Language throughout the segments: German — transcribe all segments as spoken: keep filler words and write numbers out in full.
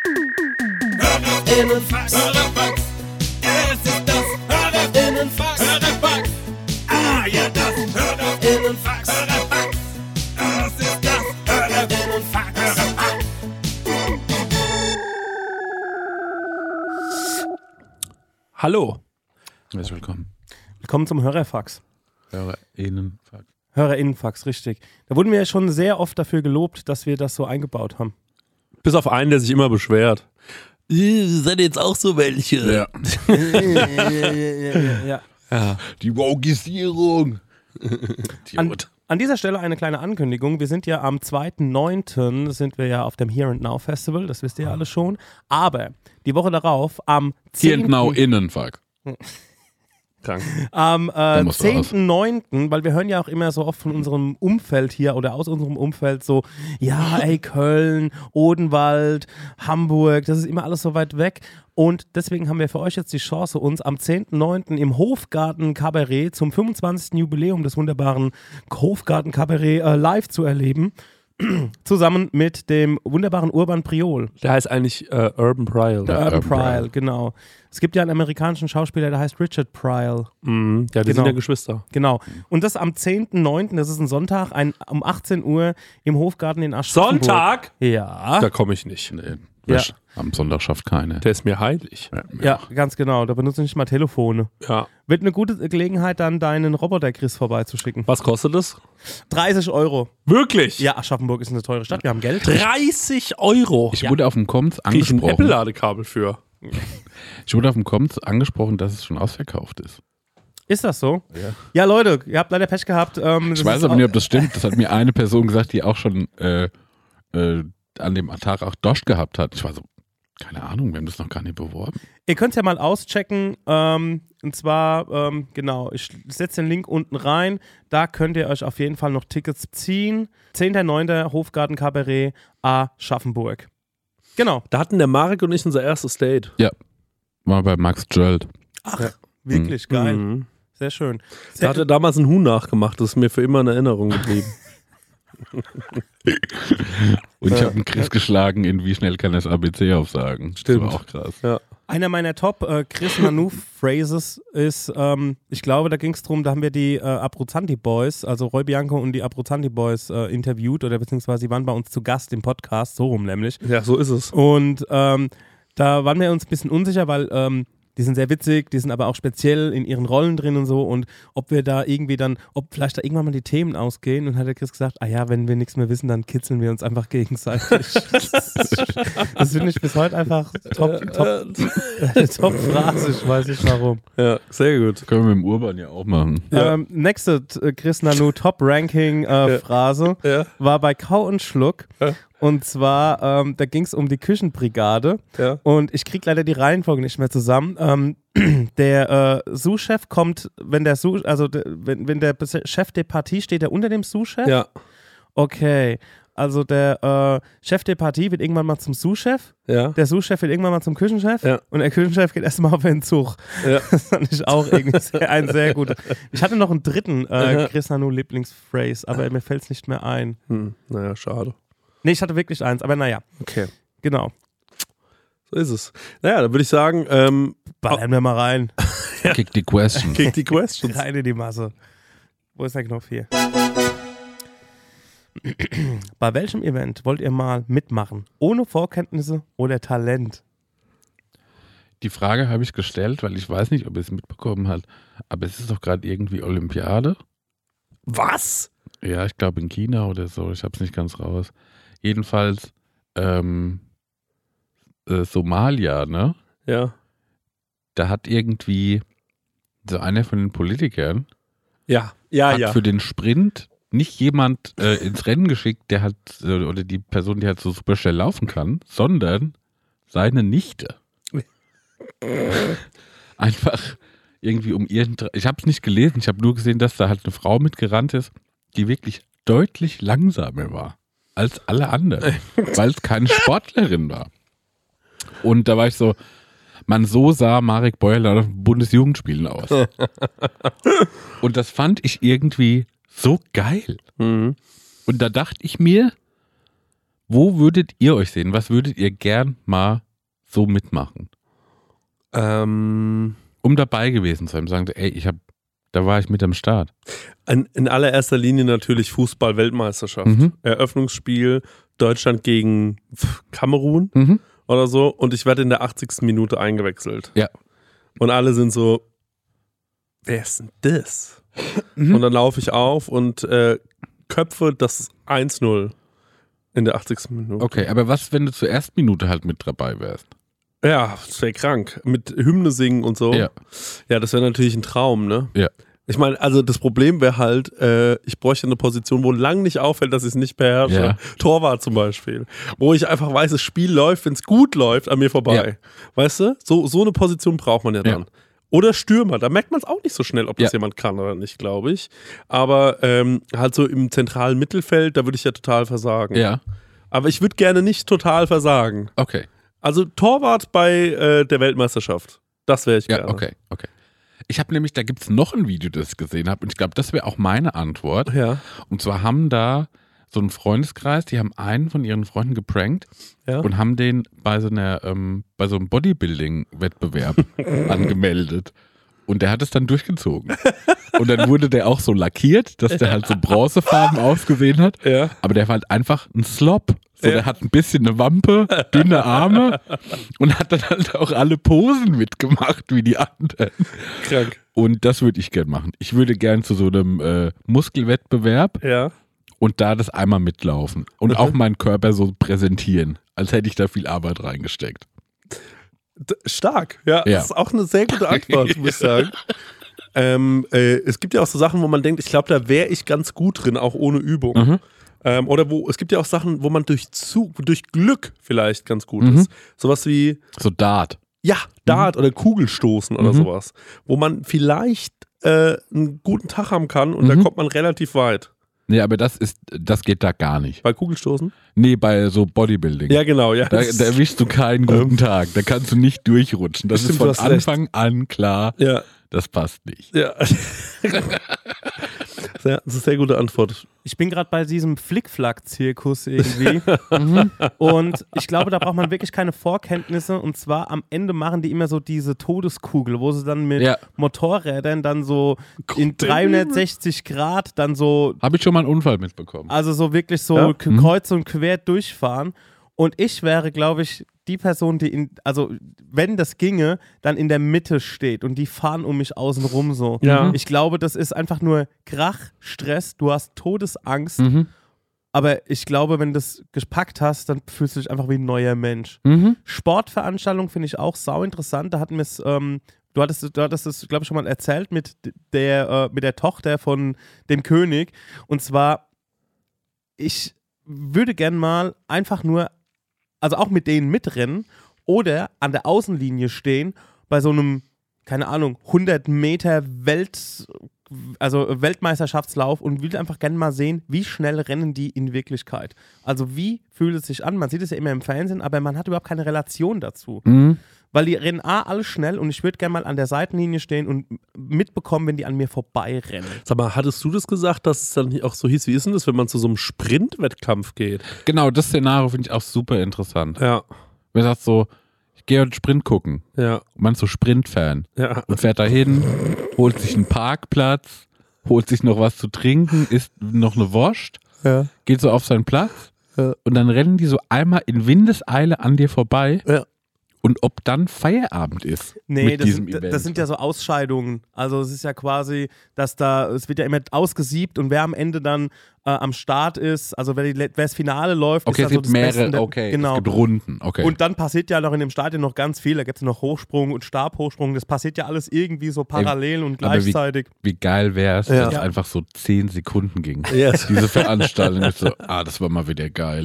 Hörerinnenfax. Hörerfax. Es ist das Hörerinnenfax. Hörerfax. Ah ja, das Hörerinnenfax. Hörerfax. Das ist das Hörerinnenfax. Hörerfax. Hallo. Herzlich willkommen. Willkommen zum Hörerfax. Hörerinnenfax. Hörerinnenfax, richtig. Da wurden wir ja schon sehr oft dafür gelobt, dass wir das so eingebaut haben. Bis auf einen, der sich immer beschwert. Seid ihr jetzt auch so welche? Ja. ja. Ja. Die Wogisierung. An, an dieser Stelle eine kleine Ankündigung. Wir sind ja am zweiten neunten sind wir ja auf dem Here and Now Festival, das wisst ihr ja alle schon. Aber die Woche darauf, am Here zehnten and Now Innenfax. Danke. Am äh, zehnten neunten weil wir hören ja auch immer so oft von unserem Umfeld hier oder aus unserem Umfeld so, ja, ey, Köln, Odenwald, Hamburg, das ist immer alles so weit weg. Und deswegen haben wir für euch jetzt die Chance, uns am zehnten neunten im Hofgarten Cabaret zum fünfundzwanzigsten Jubiläum des wunderbaren Hofgarten Cabaret äh, live zu erleben. Zusammen mit dem wunderbaren Urban Priol. Der heißt eigentlich äh, Urban Priol. Der Urban Urban Priol, Priol. genau. Es gibt ja einen amerikanischen Schauspieler, der heißt Richard Priol. Mhm. Ja, die Genau. sind ja Geschwister. Genau. Und das am zehnten neunten, das ist ein Sonntag, ein, um achtzehn Uhr im Hofgarten in Aschaffenburg. Sonntag? Ja. Da komme ich nicht. Nee, Ja. am Sonntag schafft keine. Der ist mir heilig. Ja, ganz genau. Da benutze ich nicht mal Telefone. Ja. Wird eine gute Gelegenheit, dann deinen Roboter-Chris vorbeizuschicken. Was kostet das? dreißig Euro. Wirklich? Ja, Aschaffenburg ist eine teure Stadt. Wir haben Geld. dreißig Euro. Ich Ja. wurde auf dem Komms Krieg ich ein angesprochen. Apple-Ladekabel für. Ich wurde auf dem Komms angesprochen, dass es schon ausverkauft ist. Ist das so? Ja. Ja, Leute, ihr habt leider Pech gehabt. Ähm, das Ich weiß ist aber auch- nicht, ob das stimmt. Das hat mir eine Person gesagt, die auch schon äh, äh, an dem Tag auch Dosch gehabt hat. Ich war so, keine Ahnung, wir haben das noch gar nicht beworben. Ihr könnt es ja mal auschecken. Ähm, und zwar, ähm, genau, ich setze den Link unten rein. Da könnt ihr euch auf jeden Fall noch Tickets ziehen. zehnten neunten Hofgarten Cabaret Aschaffenburg. Genau. Da hatten der Marek und ich unser erstes Date. War bei Max Jöld. Ach, Ja. wirklich geil. Mhm. Sehr schön. Da Sehr, hat er damals ein Huhn nachgemacht. Das ist mir für immer in Erinnerung geblieben. Und ich habe einen Chris geschlagen in wie schnell kann das A B C aufsagen. Stimmt. Das war auch krass. Ja. einer meiner Top äh, Chris Nanu Phrases ist, ähm, ich glaube, da ging es darum, da haben wir die äh, Abruzzanti Boys, also Roy Bianco und die Abruzzanti Boys äh, interviewt oder beziehungsweise die waren bei uns zu Gast im Podcast, so rum nämlich. Ja, so ist es. Und ähm, da waren wir uns ein bisschen unsicher, weil ähm, die sind sehr witzig, die sind aber auch speziell in ihren Rollen drin und so und ob wir da irgendwie dann, ob vielleicht da irgendwann mal die Themen ausgehen und hat der Chris gesagt, ah ja, wenn wir nichts mehr wissen, dann kitzeln wir uns einfach gegenseitig. Das finde ich bis heute einfach top, top, top Phrase, ich weiß nicht warum. Ja, sehr gut. Das können wir mit dem Urban ja auch machen. Ja. Ähm, nächste äh, Chris Nanu Top-Ranking-Phrase Ja. war bei Kau und Schluck. Ja. Und zwar, ähm, da ging es um die Küchenbrigade. Ja. Und ich kriege leider die Reihenfolge nicht mehr zusammen. Ähm, der äh, Sous-Chef kommt, wenn der Sous, also de, wenn, wenn der Chef de Partie steht, der unter dem Sous-Chef? Ja. Okay. Also der äh, Chef de Partie wird irgendwann mal zum Sous-Chef. Ja. Der Sous-Chef wird irgendwann mal zum Küchenchef. Ja. Und der Küchenchef geht erstmal auf den Zug. Ja. Das fand ich auch irgendwie sehr, ein sehr gut. Ich hatte noch einen dritten äh, Chris Nanu Lieblingsphrase, aber mir fällt es nicht mehr ein. Hm. Naja, schade. Nee, ich hatte wirklich eins, aber naja. Okay. Genau. So ist es. Naja, dann würde ich sagen, ähm, Ballern wir mal rein. Kick die Question. kick die Questions. Rein in die Masse. Wo ist der Knopf hier? Bei welchem Event wollt ihr mal mitmachen? Ohne Vorkenntnisse oder Talent? Die Frage habe ich gestellt, weil ich weiß nicht, ob ihr es mitbekommen habt, aber es ist doch gerade irgendwie Olympiade. Was? Ja, ich glaube in China oder so, ich habe es nicht ganz raus. Jedenfalls ähm, äh, Somalia, ne? Ja. Da hat irgendwie so einer von den Politikern Ja. Ja, hat ja. für den Sprint nicht jemand äh, ins Rennen geschickt, der hat, äh, oder die Person, die halt so super schnell laufen kann, sondern seine Nichte. Einfach irgendwie um irgendein, ich habe es nicht gelesen, ich habe nur gesehen, dass da halt eine Frau mitgerannt ist, die wirklich deutlich langsamer war als alle anderen, weil es keine Sportlerin war. Und da war ich so, man, so sah Marek Beuerlein auf den Bundesjugendspielen aus. Und das fand ich irgendwie so geil. Mhm. Und da dachte ich mir, Wo würdet ihr euch sehen? Was würdet ihr gern mal so mitmachen? Ähm, um dabei gewesen zu sein. Sagen, ey, ich hab, da war ich mit am Start. in, in allererster Linie natürlich Fußball-Weltmeisterschaft. Mhm. Eröffnungsspiel Deutschland gegen pf, Kamerun Mhm. oder so. Und ich werde in der achtzigsten Minute eingewechselt. Ja. Und alle sind so, wer ist denn das? Mhm. Und dann laufe ich auf und äh, köpfe das eins null in der achtzigsten Minute. Okay, aber was, wenn du zur ersten Minute halt mit dabei wärst? Ja, das wäre krank. Mit Hymne singen und so. Ja. Ja, das wäre natürlich ein Traum, ne? Ja. Ich meine, also das Problem wäre halt, äh, ich bräuchte eine Position, wo lang nicht auffällt, dass ich es nicht beherrsche. Ja. Torwart zum Beispiel. Wo ich einfach weiß, das Spiel läuft, wenn es gut läuft, an mir vorbei. Ja. Weißt du? So, so eine Position braucht man ja dann. Ja. Oder Stürmer, da merkt man es auch nicht so schnell, ob das Ja. jemand kann oder nicht, glaube ich. Aber ähm, halt so im zentralen Mittelfeld, da würde ich ja total versagen. Ja. Aber ich würde gerne nicht total versagen. Okay. Also Torwart bei äh, der Weltmeisterschaft. Das wäre ich Ja, gerne. okay, okay. Ich habe nämlich, da gibt es noch ein Video, das ich gesehen habe und ich glaube, das wäre auch meine Antwort. Ja. Und zwar haben da so einen Freundeskreis, die haben einen von ihren Freunden geprankt Ja. und haben den bei so einer, ähm, bei so einem Bodybuilding-Wettbewerb angemeldet. Und der hat es dann durchgezogen. Und dann wurde der auch so lackiert, dass der halt so bronzefarben ausgesehen hat. Ja. Aber der war halt einfach ein Slop. So, Ja. der hat ein bisschen eine Wampe, dünne Arme und hat dann halt auch alle Posen mitgemacht wie die anderen. Krank. Und das würde ich gern machen. Ich würde gern zu so einem äh, Muskelwettbewerb Ja. und da das einmal mitlaufen. Und Mhm. auch meinen Körper so präsentieren, als hätte ich da viel Arbeit reingesteckt. D stark. Ja, Ja. das ist auch eine sehr gute Antwort, muss ich sagen. Ähm, äh, es gibt ja auch so Sachen, wo man denkt, ich glaube, da wäre ich ganz gut drin, auch ohne Übung. Mhm. Ähm, oder wo, es gibt ja auch Sachen, wo man durch Zug, durch Glück vielleicht ganz gut Mhm. ist. Sowas wie, So Dart. ja, Dart oder Kugelstoßen oder Mhm. sowas. Wo man vielleicht äh, einen guten Tag haben kann und Mhm. da kommt man relativ weit. Nee, aber das ist, das geht da gar nicht. Bei Kugelstoßen? Nee, bei so Bodybuilding. Ja, genau. Ja. Da, da erwischst du keinen guten Tag. Da kannst du nicht durchrutschen. Das Stimmt, ist von du hast recht. Anfang an klar, ja. das passt nicht. Ja. Ja, das ist eine sehr gute Antwort. Ich bin gerade bei diesem Flickflack-Zirkus irgendwie. mhm. Und ich glaube, da braucht man wirklich keine Vorkenntnisse. Und zwar am Ende machen die immer so diese Todeskugel, wo sie dann mit Ja. Motorrädern dann so in dreihundertsechzig Grad dann so, Habe ich schon mal einen Unfall mitbekommen. also so wirklich so Ja. k- Mhm. kreuz und quer durchfahren. Und ich wäre, glaube ich, die Person, die in, also wenn das ginge, dann in der Mitte steht und die fahren um mich außen rum so. Ja. Ich glaube, das ist einfach nur Krach, Stress, du hast Todesangst, Mhm. aber ich glaube, wenn du das gepackt hast, dann fühlst du dich einfach wie ein neuer Mensch. Mhm. Sportveranstaltung finde ich auch sau interessant, da hatten wir es, ähm, du hattest, du hattest es, glaube ich, schon mal erzählt mit der, äh, mit der Tochter von dem König und zwar, ich würde gern mal einfach nur also auch mit denen mitrennen oder an der Außenlinie stehen bei so einem, keine Ahnung, hundert Meter Welt, also Weltmeisterschaftslauf und will einfach gerne mal sehen, wie schnell rennen die in Wirklichkeit. Also wie fühlt es sich an? Man sieht es ja immer im Fernsehen, aber man hat überhaupt keine Relation dazu. Mhm. Weil die rennen A, alle schnell und ich würde gerne mal an der Seitenlinie stehen und mitbekommen, wenn die an mir vorbeirennen. Sag mal, hattest du das gesagt, dass es dann auch so hieß? Wie ist denn das, wenn man zu so einem Sprintwettkampf geht? Genau, das Szenario finde ich auch super interessant. Ja, Wer sagt so, ich gehe heute Sprint gucken. ja, Und man ist so Sprint-Fan ja. und fährt dahin, holt sich einen Parkplatz, holt sich noch was zu trinken, isst noch eine Wurst, Ja. geht so auf seinen Platz Ja. und dann rennen die so einmal in Windeseile an dir vorbei. Ja. Und ob dann Feierabend ist Nee, mit das diesem sind, Event. das sind ja so Ausscheidungen. Also es ist ja quasi, dass da, es wird ja immer ausgesiebt und wer am Ende dann äh, am Start ist, also wer, die, wer das Finale läuft, Okay, ist es dann so gibt das mehrere, Beste. okay, Genau. es gibt Runden, okay. Und dann passiert ja noch in dem Stadion noch ganz viel. Da gibt es noch Hochsprung und Stabhochsprung. Das passiert ja alles irgendwie so parallel und aber gleichzeitig. Wie geil wäre es, Ja. wenn es Ja. einfach so zehn Sekunden ging. Yes. Diese Veranstaltung ist so, ah, das war mal wieder geil.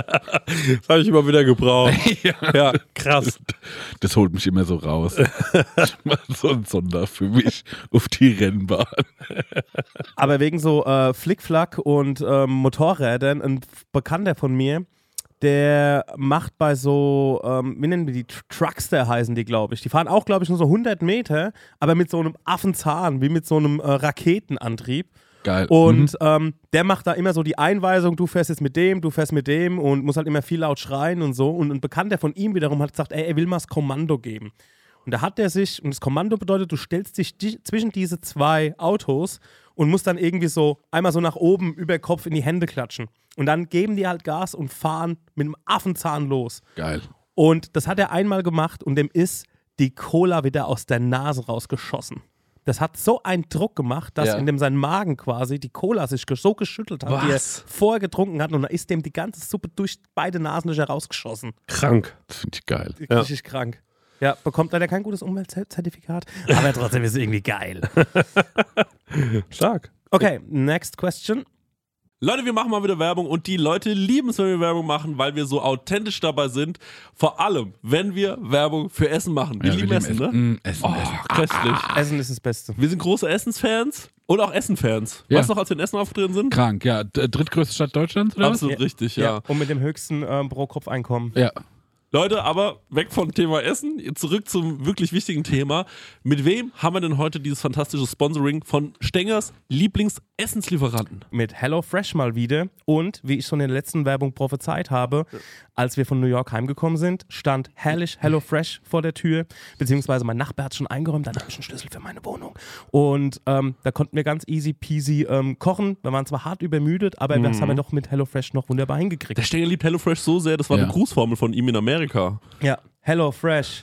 Das habe ich immer wieder gebraucht. ja. Ja, krass. Das holt mich immer so raus. Ich mach so ein Sonder für mich auf die Rennbahn. Aber wegen so äh, Flickflack und ähm, Motorrädern, ein Bekannter von mir, der macht bei so, ähm, wie nennen wir die, Tr- Truckster heißen die, glaube ich. Die fahren auch, glaube ich, nur so hundert Meter, aber mit so einem Affenzahn, wie mit so einem äh, Raketenantrieb. Geil. Und Mhm. ähm, der macht da immer so die Einweisung, du fährst jetzt mit dem, du fährst mit dem und muss halt immer viel laut schreien und so. Und ein Bekannter von ihm wiederum hat gesagt, ey, er will mal das Kommando geben. Und da hat er sich, und das Kommando bedeutet, du stellst dich di- zwischen diese zwei Autos und musst dann irgendwie so einmal so nach oben über Kopf in die Hände klatschen. Und dann geben die halt Gas und fahren mit einem Affenzahn los. Geil. Und das hat er einmal gemacht und dem ist die Cola wieder aus der Nase rausgeschossen. Das hat so einen Druck gemacht, dass Ja. in dem sein Magen quasi die Cola sich ge- so geschüttelt hat, die er Was? vorher getrunken hat und dann ist dem die ganze Suppe durch beide Nasenlöcher rausgeschossen. Krank. Das finde ich geil. Ja. Richtig krank. Ja, bekommt leider kein gutes Umweltzertifikat, aber trotzdem ist es irgendwie geil. Stark. Okay, next question. Leute, wir machen mal wieder Werbung und die Leute lieben es, wenn wir Werbung machen, weil wir so authentisch dabei sind. Vor allem, wenn wir Werbung für Essen machen. Wir Ja, lieben Essen, ne? Mm, Essen, Oh, Essen. köstlich. Essen ist das Beste. Wir sind große Essensfans und auch Essenfans. Ja. Weißt du noch, als wir in Essen aufgetreten sind? Krank, ja. D- Drittgrößte Stadt Deutschlands, oder Absolut Ja. richtig, ja. Und mit dem höchsten ähm, Pro-Kopf-Einkommen. was? Ja. Leute, aber weg vom Thema Essen, zurück zum wirklich wichtigen Thema. Mit wem haben wir denn heute dieses fantastische Sponsoring von Stengers Lieblingsessenslieferanten? Mit HelloFresh mal wieder. Und wie ich schon in der letzten Werbung prophezeit habe, als wir von New York heimgekommen sind, stand herrlich HelloFresh vor der Tür, beziehungsweise mein Nachbar hat schon eingeräumt, dann habe ich einen Schlüssel für meine Wohnung. Und ähm, da konnten wir ganz easy peasy ähm, kochen. Wir waren zwar hart übermüdet, aber das haben wir doch mit HelloFresh noch wunderbar hingekriegt. Der Stenger liebt HelloFresh so sehr, das war Ja. eine Grußformel von ihm in Amerika. Ja, HelloFresh.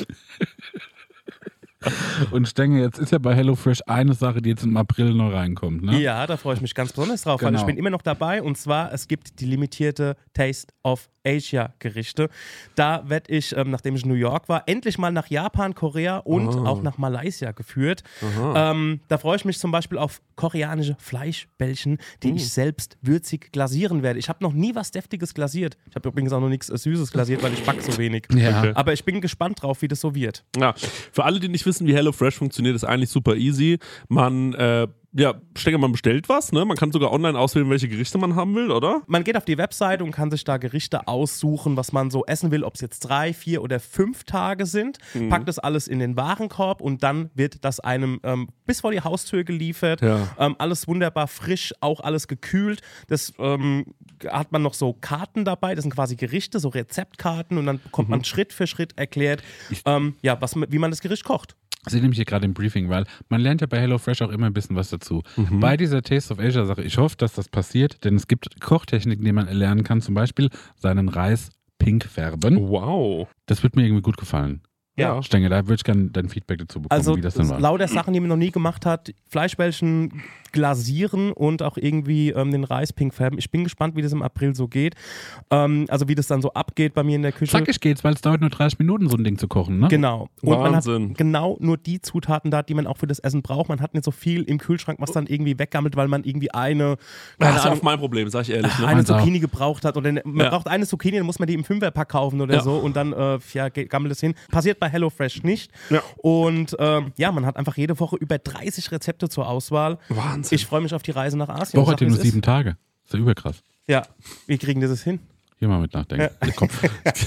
Und Stenge, jetzt ist ja bei HelloFresh eine Sache, die jetzt im April noch reinkommt, ne? Ja, da freue ich mich ganz besonders drauf, weil Genau. ich bin immer noch dabei und zwar, es gibt die limitierte Taste of Asia Gerichte. Da werde ich, ähm, nachdem ich in New York war, endlich mal nach Japan, Korea und auch nach Malaysia geführt. Ähm, da freue ich mich zum Beispiel auf koreanische Fleischbällchen, die ich selbst würzig glasieren werde. Ich habe noch nie was Deftiges glasiert. Ich habe übrigens auch noch nichts äh, Süßes glasiert, weil ich backe so wenig. Ja. Okay. Aber ich bin gespannt drauf, wie das so wird. Ja, für alle, die nicht wissen, wie HelloFresh funktioniert, ist eigentlich super easy. Man, äh, ja, Stenger, man bestellt was, ne? Man kann sogar online auswählen, welche Gerichte man haben will, oder? Man geht auf die Website und kann sich da Gerichte aussuchen, was man so essen will, ob es jetzt drei, vier oder fünf Tage sind. Mhm. Packt das alles in den Warenkorb und dann wird das einem ähm, bis vor die Haustür geliefert. Ja. Ähm, alles wunderbar frisch, auch alles gekühlt. Das ähm, hat man noch so Karten dabei, das sind quasi Gerichte, so Rezeptkarten und dann bekommt Mhm. man Schritt für Schritt erklärt, ähm, ja, was, wie man das Gericht kocht. Ich sehe nämlich hier gerade im Briefing, weil man lernt ja bei HelloFresh auch immer ein bisschen was dazu. Bei dieser Taste of Asia Sache, ich hoffe, dass das passiert, denn es gibt Kochtechniken, die man erlernen kann, zum Beispiel seinen Reis pink färben. Wow. Das wird mir irgendwie gut gefallen. Ja. Stenge, da würde ich gerne dein Feedback dazu bekommen, Also wie das denn war. lauter Sachen, die man noch nie gemacht hat, Fleischbällchen glasieren und auch irgendwie ähm, den Reis pink färben. Ich bin gespannt, wie das im April so geht. Ähm, also wie das dann so abgeht bei mir in der Küche. Zackig geht's, weil es dauert nur dreißig Minuten, so ein Ding zu kochen, ne? Genau. Und Wahnsinn. man hat genau nur die Zutaten da, die man auch für das Essen braucht. Man hat nicht so viel im Kühlschrank, was dann irgendwie weggammelt, weil man irgendwie eine, keine Das ist auch Ahnung, mein Problem, sag ich ehrlich. Ne? eine Meins auch. Zucchini gebraucht hat. Oder ne, man Ja. braucht eine Zucchini, dann muss man die im Fünferpack kaufen oder Ja. so und dann äh, ja, geht- gammelt es hin. Passiert bei HelloFresh nicht. Ja. Und ähm, ja, man hat einfach jede Woche über dreißig Rezepte zur Auswahl. Wahnsinn. Ich freue mich auf die Reise nach Asien. Woche Ich hat ja sag, nur wie es ist. sieben Tage. Ist ja überkrass. Ja, wir kriegen das hin. Hier mal mit nachdenken. Der Kopf.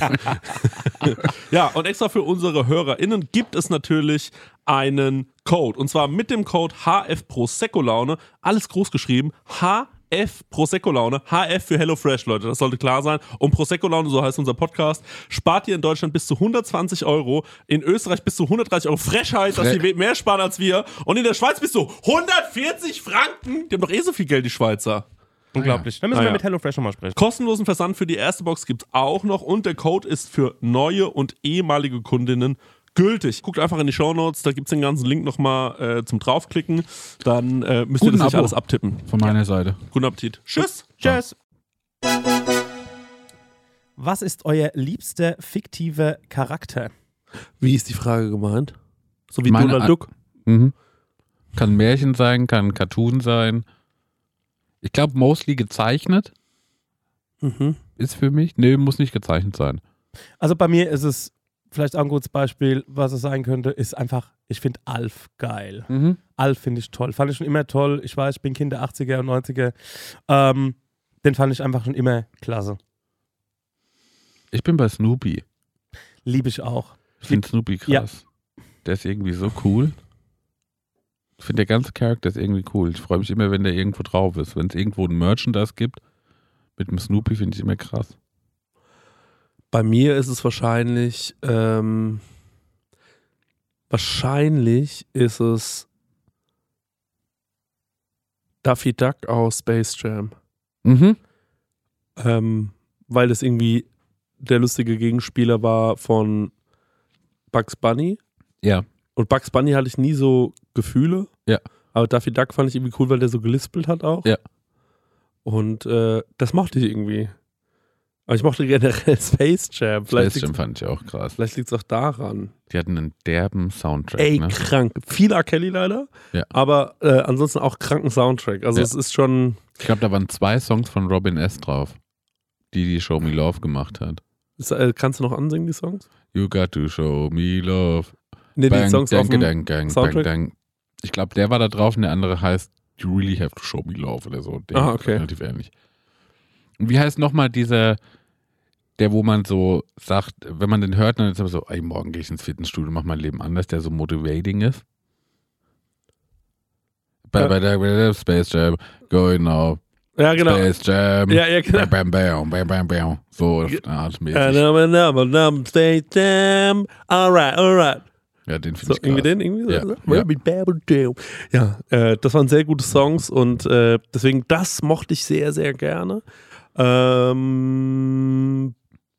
Ja, und extra für unsere HörerInnen gibt es natürlich einen Code. Und zwar mit dem Code H F Prosecco Laune. Alles groß geschrieben. H F Prosecco Laune. H F für HelloFresh, Leute. Das sollte klar sein. Und Prosecco Laune, so heißt unser Podcast, spart ihr in Deutschland bis zu hundertzwanzig Euro. In Österreich bis zu hundertdreißig Euro. Frechheit, dass Fre- die mehr sparen als wir. Und in der Schweiz bis zu hundertvierzig Franken. Die haben doch eh so viel Geld, die Schweizer. Unglaublich. Dann müssen Ah, wir ja. mit HelloFresh nochmal sprechen. Kostenlosen Versand für die erste Box gibt es auch noch und der Code ist für neue und ehemalige Kundinnen gültig. Guckt einfach in die Shownotes, da gibt es den ganzen Link nochmal äh, zum draufklicken. Dann äh, müsst Guten ihr das nicht Abo. alles abtippen. Von meiner Seite. Guten Appetit. Tschüss. Tschüss. Was ist euer liebster fiktiver Charakter? Wie ist die Frage gemeint? So wie Meine Donald An- Duck. Mhm. Kann Märchen sein, kann Cartoon sein. Ich glaube, mostly gezeichnet Mhm. ist für mich. Nee, muss nicht gezeichnet sein. Also bei mir ist es vielleicht auch ein gutes Beispiel, was es sein könnte, ist einfach, ich finde Alf geil. Mhm. Alf finde ich toll. Fand ich schon immer toll. Ich weiß, ich bin Kind der achtziger und neunziger. Ähm, den fand ich einfach schon immer klasse. Ich bin bei Snoopy. Liebe ich auch. Ich finde Snoopy krass. Der ist irgendwie so cool. Ich finde, der ganze Charakter ist irgendwie cool. Ich freue mich immer, wenn der irgendwo drauf ist. Wenn es irgendwo ein Merchandise gibt mit dem Snoopy, finde ich immer krass. Bei mir ist es wahrscheinlich, ähm, wahrscheinlich ist es Daffy Duck aus Space Jam. Mhm. Ähm, weil das irgendwie der lustige Gegenspieler war von Bugs Bunny. Ja. Und Bugs Bunny hatte ich nie so Gefühle. Ja. Aber Daffy Duck fand ich irgendwie cool, weil der so gelispelt hat auch. Ja. Und äh, das mochte ich irgendwie. Aber ich mochte generell Space Jam. Vielleicht Space Jam fand ich auch krass. Vielleicht liegt es auch daran. Die hatten einen derben Soundtrack. Ey, ne? krank. Viel R. Kelly leider. Ja. Aber äh, ansonsten auch kranken Soundtrack. Also Ja. es ist schon... Ich glaube, da waren zwei Songs von Robin S. drauf, die die Show Me Love gemacht hat. Ist, äh, kannst du noch ansingen, die Songs? You got to show me love. Nee, die Songs dang, auf dem dang, dang, Soundtrack? bang, dang. Ich glaube, der war da drauf und der andere heißt You really have to show me love oder so. Der Ah, ist okay. relativ ähnlich. Und wie heißt nochmal dieser, der, wo man so sagt, wenn man den hört, dann ist man so, ey, morgen gehe ich ins Fitnessstudio, mach mein Leben anders, der so motivating ist. Bei, Ja. bei, der, bei der Space Jam, going now, Ja, genau. Space Jam, Ja, ja, genau. bam, bam, bam, bam, bam, so artmäßig. Stay jam. Alright, alright. Ja, den finde So, ich irgendwie krass. den, irgendwie Ja, so. Ja, äh, das waren sehr gute Songs und äh, deswegen, das mochte ich sehr, sehr gerne. Ähm,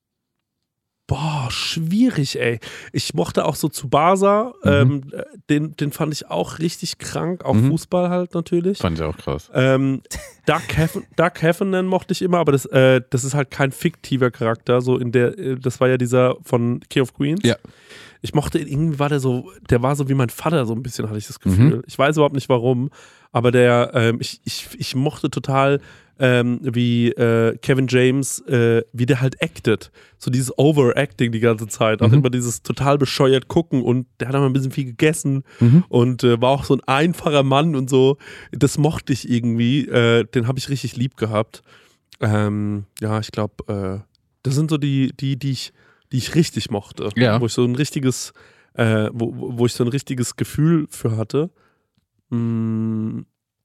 boah, schwierig, ey. Ich mochte auch so Tsubasa, Mhm. ähm, den, den fand ich auch richtig krank, auch Mhm. Fußball halt natürlich. Fand ich auch krass. Ähm, Doug, Heffen, Doug Heffernan mochte ich immer, aber das, äh, das ist halt kein fiktiver Charakter. So in der, äh, das war ja dieser von King of Queens. Ja. Ich mochte ihn, irgendwie war der so, der war so wie mein Vater, so ein bisschen, hatte ich das Gefühl. Mhm. Ich weiß überhaupt nicht warum, aber der, ähm, ich, ich, ich mochte total, ähm, wie äh, Kevin James, äh, wie der halt acted. So dieses Overacting die ganze Zeit. Auch Mhm. immer dieses total bescheuert gucken und der hat auch mal ein bisschen viel gegessen Mhm. und äh, war auch so ein einfacher Mann und so. Das mochte ich irgendwie. Äh, den habe ich richtig lieb gehabt. Ähm, ja, ich glaube, äh, das sind so die, die, die ich, die ich richtig mochte. Ja. Wo ich so ein richtiges, äh, wo, wo ich so ein richtiges Gefühl für hatte. Mm,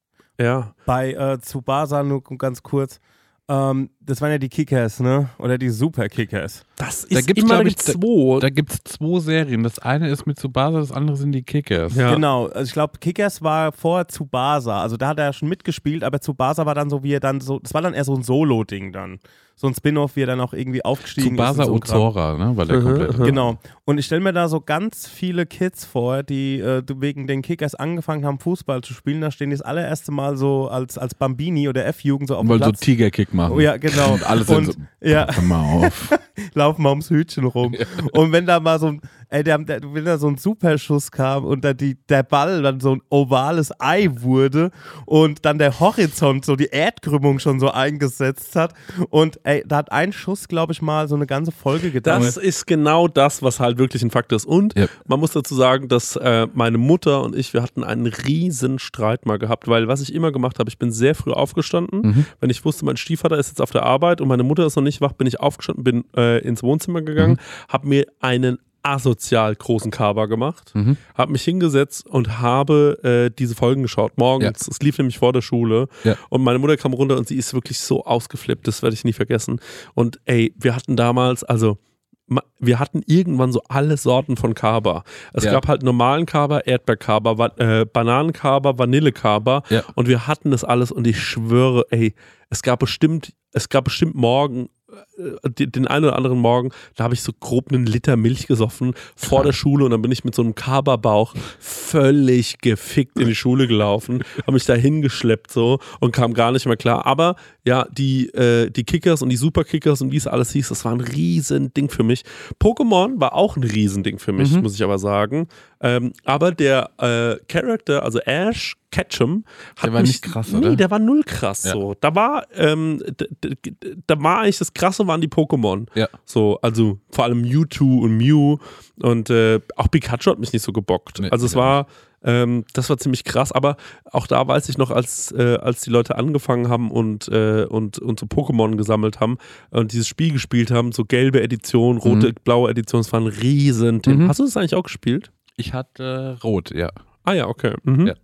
ja. Bei äh, Tsubasa nur ganz kurz. Ähm, das waren ja die Kickers, ne? Oder die Super-Kickers. Das Da ist gibt's, immer glaub da ich, gibt's zwei. Da gibt es zwei Serien. Das eine ist mit Tsubasa, das andere sind die Kickers. Ja. Genau, also ich glaube, Kickers war vor Tsubasa. Also da hat er schon mitgespielt, aber Tsubasa war dann so, wie er dann so, das war dann eher so ein Solo-Ding dann. So ein Spin-off, wie er dann auch irgendwie aufgestiegen Tsubasa ist. und so Kram. Ozora, ne? Weil der Mhm, komplett. mhm. Genau. Und ich stelle mir da so ganz viele Kids vor, die äh, wegen den Kickers angefangen haben, Fußball zu spielen. Da stehen die das allererste Mal so als, als Bambini oder F-Jugend so auf dem Wollen so Platz. Tigerkick machen. Oh, ja, genau. Und alles Und, sind so, ja, hör mal auf. laufen mal ums Hütchen rum. Und wenn da mal so ein, ey, der, der, wenn da so ein Superschuss kam und dann die, der Ball dann so ein ovales Ei wurde und dann der Horizont, so die Erdkrümmung schon so eingesetzt hat und ey, da hat ein Schuss, glaube ich mal, so eine ganze Folge gedauert. Das ist genau das, was halt wirklich ein Fakt ist. Und Yep. man muss dazu sagen, dass äh, meine Mutter und ich, wir hatten einen riesen Streit mal gehabt, weil was ich immer gemacht habe, ich bin sehr früh aufgestanden. Mhm. Wenn ich wusste, mein Stiefvater ist jetzt auf der Arbeit und meine Mutter ist noch nicht wach, bin ich aufgestanden, bin äh, ins Wohnzimmer gegangen, Mhm. habe mir einen asozial großen Kaba gemacht, Mhm. habe mich hingesetzt und habe äh, diese Folgen geschaut. Morgens, es lief nämlich vor der Schule Ja. und meine Mutter kam runter und sie ist wirklich so ausgeflippt, das werde ich nie vergessen. Und ey, wir hatten damals, also ma- wir hatten irgendwann so alle Sorten von Kaba. Es Ja. gab halt normalen Kaba, Erdbeerkaba, Wa- äh, Bananenkaba, Vanillekaba Ja. und wir hatten das alles und ich schwöre, ey, es gab bestimmt, es gab bestimmt morgen äh, den den einen oder anderen Morgen, da habe ich so grob einen Liter Milch gesoffen vor der Schule und dann bin ich mit so einem Kaba-Bauch völlig gefickt in die Schule gelaufen, habe mich da hingeschleppt so und kam gar nicht mehr klar. Aber ja, die, äh, die Kickers und die Superkickers und wie es alles hieß, das war ein Riesending für mich. Pokémon war auch ein Riesending für mich, Mhm. muss ich aber sagen. Ähm, aber der äh, Charakter, also Ash Ketchum, hat Der war mich, nicht krass, nee, oder? der war null krass Ja. so. Da war, ähm, d- d- d- da war eigentlich das Krasse waren die Pokémon. Ja. So, also vor allem Mewtwo und Mew und äh, auch Pikachu hat mich nicht so gebockt. Nee, also es gar war, ähm, das war ziemlich krass, aber auch da weiß ich noch, als, äh, als die Leute angefangen haben und, äh, und, und so Pokémon gesammelt haben und dieses Spiel gespielt haben, so gelbe Edition, rote, Mhm. blaue Edition, es war ein Riesenthema. Mhm. Hast du das eigentlich auch gespielt? Ich hatte Rot, ja. Ah ja, okay. Mhm. Ja.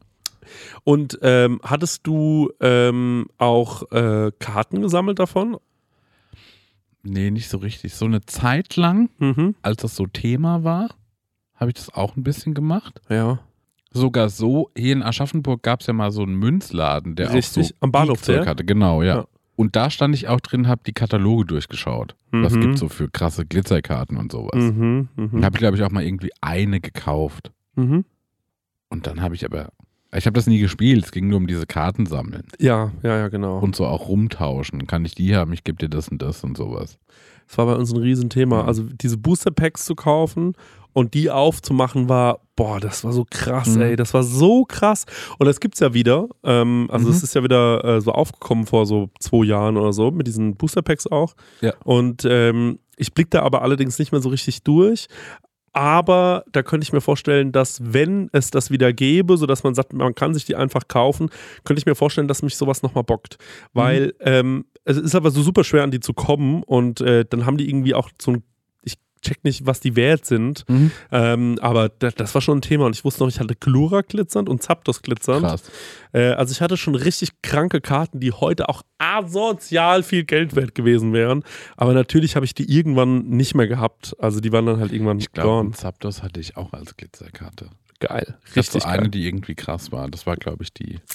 Und ähm, hattest du ähm, auch äh, Karten gesammelt davon? Nee, nicht so richtig. So eine Zeit lang, Mhm. als das so Thema war, habe ich das auch ein bisschen gemacht. Ja. Sogar so, hier in Aschaffenburg gab es ja mal so einen Münzladen, der Richtig, auch so am Bahnhof, Geekzeug der? hatte. Genau, ja. Ja. Und da stand ich auch drin, habe die Kataloge durchgeschaut. Was Mhm. gibt's so für krasse Glitzerkarten und sowas. Mhm. Und Mhm. habe ich, glaube ich, auch mal irgendwie eine gekauft. Mhm. Und dann habe ich aber, ich habe das nie gespielt, es ging nur um diese Karten sammeln. Ja, ja, ja, genau. Und so auch rumtauschen. Kann ich die haben, ich gebe dir das und das und sowas. Das war bei uns ein Riesenthema. Mhm. Also diese Booster-Packs zu kaufen und die aufzumachen war, boah, das war so krass, Mhm. ey. Das war so krass. Und das gibt's ja wieder. Ähm, also es Mhm. ist ja wieder äh, so aufgekommen vor so zwei Jahren oder so, mit diesen Booster-Packs auch. Ja. Und ähm, ich blick da aber allerdings nicht mehr so richtig durch. Aber da könnte ich mir vorstellen, dass wenn es das wieder gäbe, sodass man sagt, man kann sich die einfach kaufen, könnte ich mir vorstellen, dass mich sowas nochmal bockt. Weil Mhm. ähm, es ist aber so super schwer, an die zu kommen und äh, dann haben die irgendwie auch so ein, ich check nicht, was die wert sind, Mhm. ähm, aber da, das war schon ein Thema und ich wusste noch, ich hatte Glura glitzernd und Zapdos glitzernd. Krass. Äh, also ich hatte schon richtig kranke Karten, die heute auch asozial viel Geld wert gewesen wären. Aber natürlich habe ich die irgendwann nicht mehr gehabt. Also die waren dann halt irgendwann Ich glaube, gone. Zapdos hatte ich auch als Glitzerkarte. Geil. Ich hatte Richtig so geil. eine, die irgendwie krass war. Das war, glaube ich, die.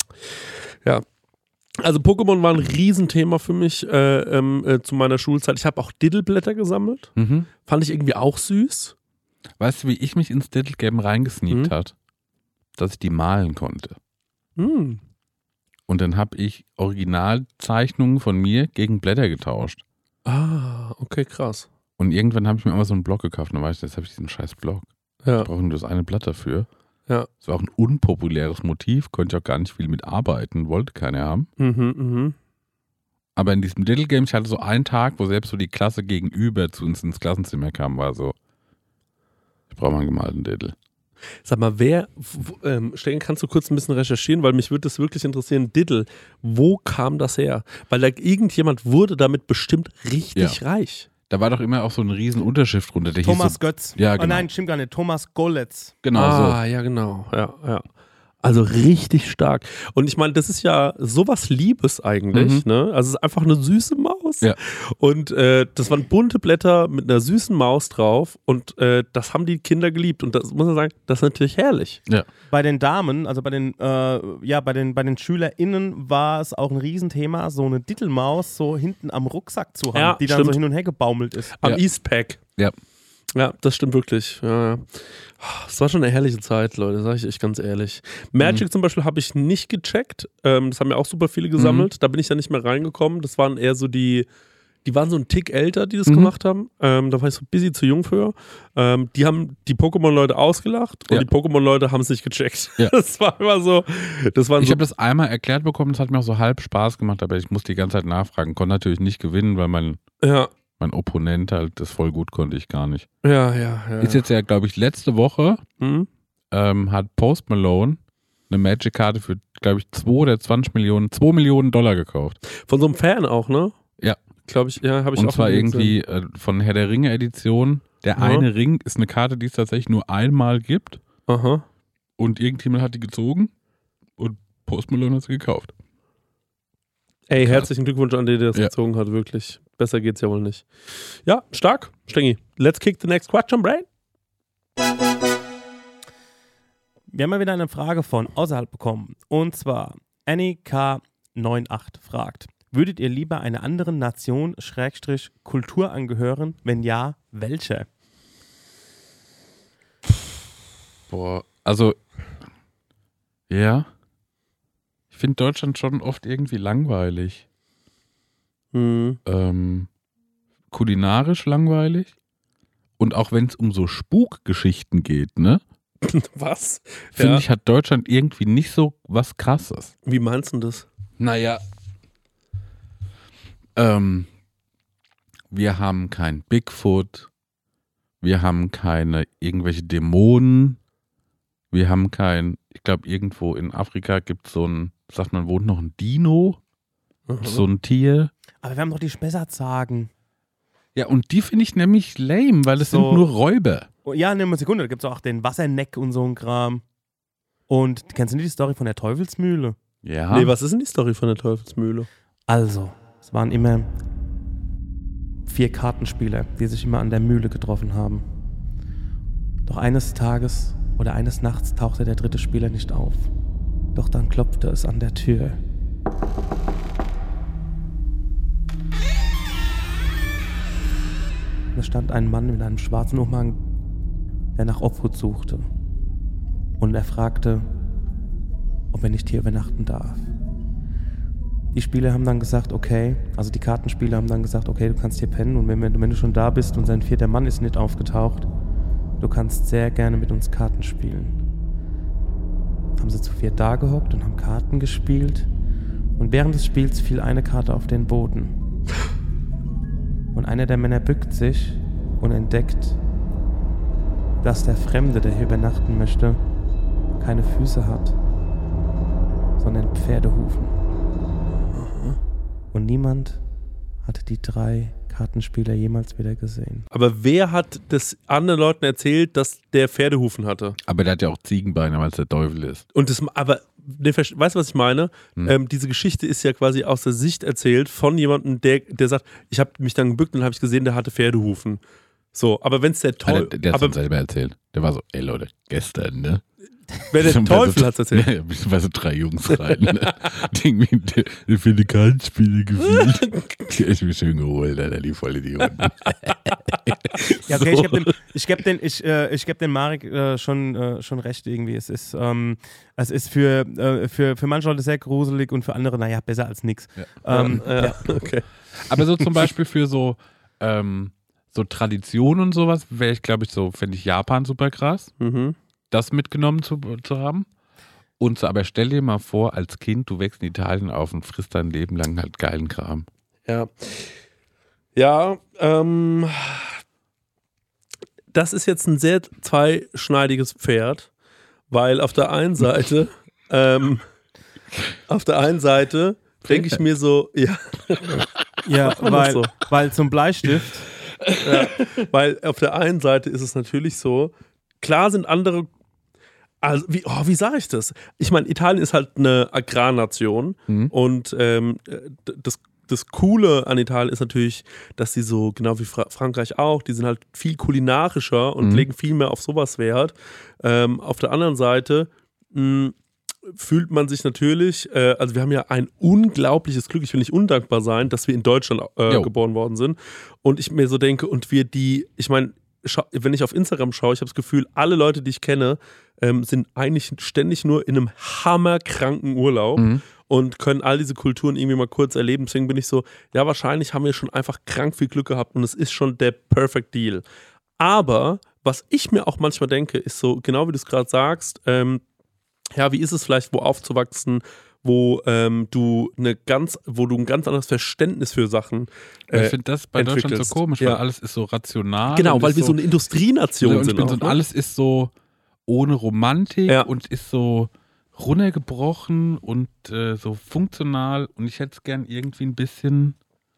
Also Pokémon war ein Riesenthema für mich äh, ähm, äh, zu meiner Schulzeit. Ich habe auch Diddleblätter gesammelt. Mhm. Fand ich irgendwie auch süß. Weißt du, wie ich mich ins Diddle Game reingesneakt Mhm. hat? Dass ich die malen konnte. Hm. Und dann habe ich Originalzeichnungen von mir gegen Blätter getauscht. Ah, okay, krass. Und irgendwann habe ich mir immer so einen Block gekauft. Und dann weiß ich, jetzt habe ich diesen scheiß Block. Ja. Ich brauche nur das eine Blatt dafür. Ja. Das war auch ein unpopuläres Motiv. Konnte ich auch gar nicht viel mitarbeiten. Wollte keiner haben. Mhm, mhm. Aber in diesem Diddle Game, ich hatte so einen Tag, wo selbst so die Klasse gegenüber zu uns ins Klassenzimmer kam, war so, ich brauche mal einen gemalten Diddle. Sag mal, wer, w- ähm, Stecken, kannst du kurz ein bisschen recherchieren, weil mich würde das wirklich interessieren. Diddle, wo kam das her? Weil da irgendjemand wurde damit bestimmt richtig reich. Da war doch immer auch so eine riesen Unterschrift drunter. Der Thomas hieß so, Götz. Ja, Oh genau. nein, stimmt gar nicht. Thomas Golletz. genau ah, ja, genau. Ja, ja. Also richtig stark. Und ich meine, das ist ja sowas Liebes eigentlich, Mhm. ne? Also es ist einfach eine süße Maus. Ja. Und äh, das waren bunte Blätter mit einer süßen Maus drauf und äh, das haben die Kinder geliebt. Und das muss man sagen, das ist natürlich herrlich. so. Ja. Bei den Damen, also bei den, äh, ja, bei den, bei den SchülerInnen war es auch ein Riesenthema, so eine Dittelmaus so hinten am Rucksack zu haben, Ja, die dann stimmt. so hin und her gebaumelt ist. Am Ja. Eastpack. Ja. Ja, das stimmt wirklich. Ja, ja. Es war schon eine herrliche Zeit, Leute, sage ich euch ganz ehrlich. Magic Mhm. zum Beispiel habe ich nicht gecheckt. Ähm, das haben ja auch super viele gesammelt. Mhm. Da bin ich ja nicht mehr reingekommen. Das waren eher so die, die waren so ein Tick älter, die das Mhm. gemacht haben. Ähm, da war ich so ein bisschen zu jung für. Ähm, die haben die Pokémon-Leute ausgelacht und Ja. die Pokémon-Leute haben es nicht gecheckt. Ja. Das war immer so. Das waren Ich so habe das einmal erklärt bekommen, das hat mir auch so halb Spaß gemacht, aber ich musste die ganze Zeit nachfragen. Konnte natürlich nicht gewinnen, weil mein, ja, mein Opponent halt das voll gut konnte ich gar nicht. ja, ja. ja. Ist jetzt ja, glaube ich, letzte Woche Hm? ähm, hat Post Malone eine Magic-Karte für, glaube ich, zwei oder zwanzig Millionen, zwei Millionen Dollar gekauft. Von so einem Fan auch, ne? Ja. Glaube ich, ja, habe ich Und auch zwar gesehen. irgendwie äh, von Herr der Ringe-Edition. Der Ja. eine Ring ist eine Karte, die es tatsächlich nur einmal gibt. Aha. Und irgendjemand hat die gezogen und Post Malone hat sie gekauft. Ey, Krass. herzlichen Glückwunsch an den, der das Ja. gezogen hat, wirklich. Besser geht's ja wohl nicht. Ja, stark, Stengi. Let's kick the next question, Brain. Wir haben mal wieder eine Frage von außerhalb bekommen. Und zwar Annie K achtundneunzig fragt, würdet ihr lieber einer anderen Nation Schrägstrich Kultur angehören? Wenn ja, welche? Boah, also, ja. Ich finde Deutschland schon oft irgendwie langweilig. Hm. Ähm, kulinarisch langweilig. Und auch wenn es um so Spukgeschichten geht, ne? Was? Finde Ja. ich, hat Deutschland irgendwie nicht so was Krasses. Wie meinst du das? Naja. Ähm, wir haben kein Bigfoot. Wir haben keine irgendwelche Dämonen. Wir haben kein, ich glaube, irgendwo in Afrika gibt es so ein, sagt man, wohnt noch ein Dino, so ein Tier. Aber wir haben doch die Spessartsagen. Ja, und die finde ich nämlich lame, weil es So. sind nur Räuber. Oh, ja, nimm eine Sekunde, da gibt es auch den Wasserneck und so ein Kram. Und kennst du nicht die Story von der Teufelsmühle? Ja. Nee, was ist denn die Story von der Teufelsmühle? Also, es waren immer vier Kartenspieler, die sich immer an der Mühle getroffen haben. Doch eines Tages oder eines Nachts tauchte der dritte Spieler nicht auf. Doch dann klopfte es an der Tür. Da stand ein Mann mit einem schwarzen Umhang, der nach Obhut suchte. Und er fragte, ob er nicht hier übernachten darf. Die Spieler haben dann gesagt, okay, also die Kartenspieler haben dann gesagt, okay, du kannst hier pennen und wenn, wenn du schon da bist und sein vierter Mann ist nicht aufgetaucht, du kannst sehr gerne mit uns Karten spielen. Haben sie zu viert da gehockt und haben Karten gespielt und während des Spiels fiel eine Karte auf den Boden. Und einer der Männer bückt sich und entdeckt, dass der Fremde, der hier übernachten möchte, keine Füße hat, sondern Pferdehufen. Und niemand hatte die drei Kartenspieler jemals wieder gesehen. Aber wer hat das anderen Leuten erzählt, dass der Pferdehufen hatte? Aber der hat ja auch Ziegenbeine, weil es der Teufel ist. Und das, aber, ne, weißt du, was ich meine? Hm. Ähm, diese Geschichte ist ja quasi aus der Sicht erzählt von jemandem, der, der sagt, ich habe mich dann gebückt und habe ich gesehen, der hatte Pferdehufen. So, aber wenn es der Teufel... Der, der hat es selber erzählt. Der war so, ey Leute, gestern, ne? Wer der Teufel hat es erzählt. Ja, ich war so drei Jungs rein, ne? Die irgendwie für die Kartenspiele gefühlt. Die hab ich mir schön geholt, Alter, die Vollidioten. Ja, okay, so. ich gebe dem, ich geb den, ich, äh, ich geb dem Marek äh, schon, äh, schon recht irgendwie. Es ist, ähm, es ist für, äh, für, für manche Leute sehr gruselig und für andere, naja, besser als nix. Ja. Ähm, ja, ja. Okay. Aber so zum Beispiel für so, ähm, so Tradition und sowas wäre ich, glaube ich, so, fände ich Japan super krass. Mhm. Das mitgenommen zu, zu haben. Und so, aber stell dir mal vor, als Kind, du wächst in Italien auf und frisst dein Leben lang halt geilen Kram. Ja. Ja, ähm, das ist jetzt ein sehr zweischneidiges Pferd, weil auf der einen Seite, ähm, auf der einen Seite denke ich mir so, ja, ja weil, so. weil zum Bleistift. Ja, weil auf der einen Seite ist es natürlich so, klar sind andere, also wie, oh, wie sage ich das? Ich meine, Italien ist halt eine Agrarnation mhm. und ähm, das, das Coole an Italien ist natürlich, dass sie so, genau wie Fra- Frankreich auch, die sind halt viel kulinarischer und mhm. legen viel mehr auf sowas Wert. Ähm, auf der anderen Seite mh, fühlt man sich natürlich, äh, also wir haben ja ein unglaubliches Glück, ich will nicht undankbar sein, dass wir in Deutschland äh, geboren worden sind und ich mir so denke, und wir die, ich meine, wenn ich auf Instagram schaue, ich habe das Gefühl, alle Leute, die ich kenne, ähm, sind eigentlich ständig nur in einem hammerkranken Urlaub mhm. und können all diese Kulturen irgendwie mal kurz erleben. Deswegen bin ich so, ja, wahrscheinlich haben wir schon einfach krank viel Glück gehabt und es ist schon der Perfect Deal. Aber was ich mir auch manchmal denke, ist so, genau wie du es gerade sagst, ähm, ja, wie ist es vielleicht, wo aufzuwachsen, wo ähm, du eine ganz, wo du ein ganz anderes Verständnis für Sachen äh, Ich finde das bei Deutschland so komisch, ja. weil alles ist so rational. Genau, weil wir so, so eine Industrienation und sind. Bin auch, so, ne? Und alles ist so ohne Romantik ja. und ist so runtergebrochen und äh, so funktional und ich hätte es gern irgendwie ein bisschen...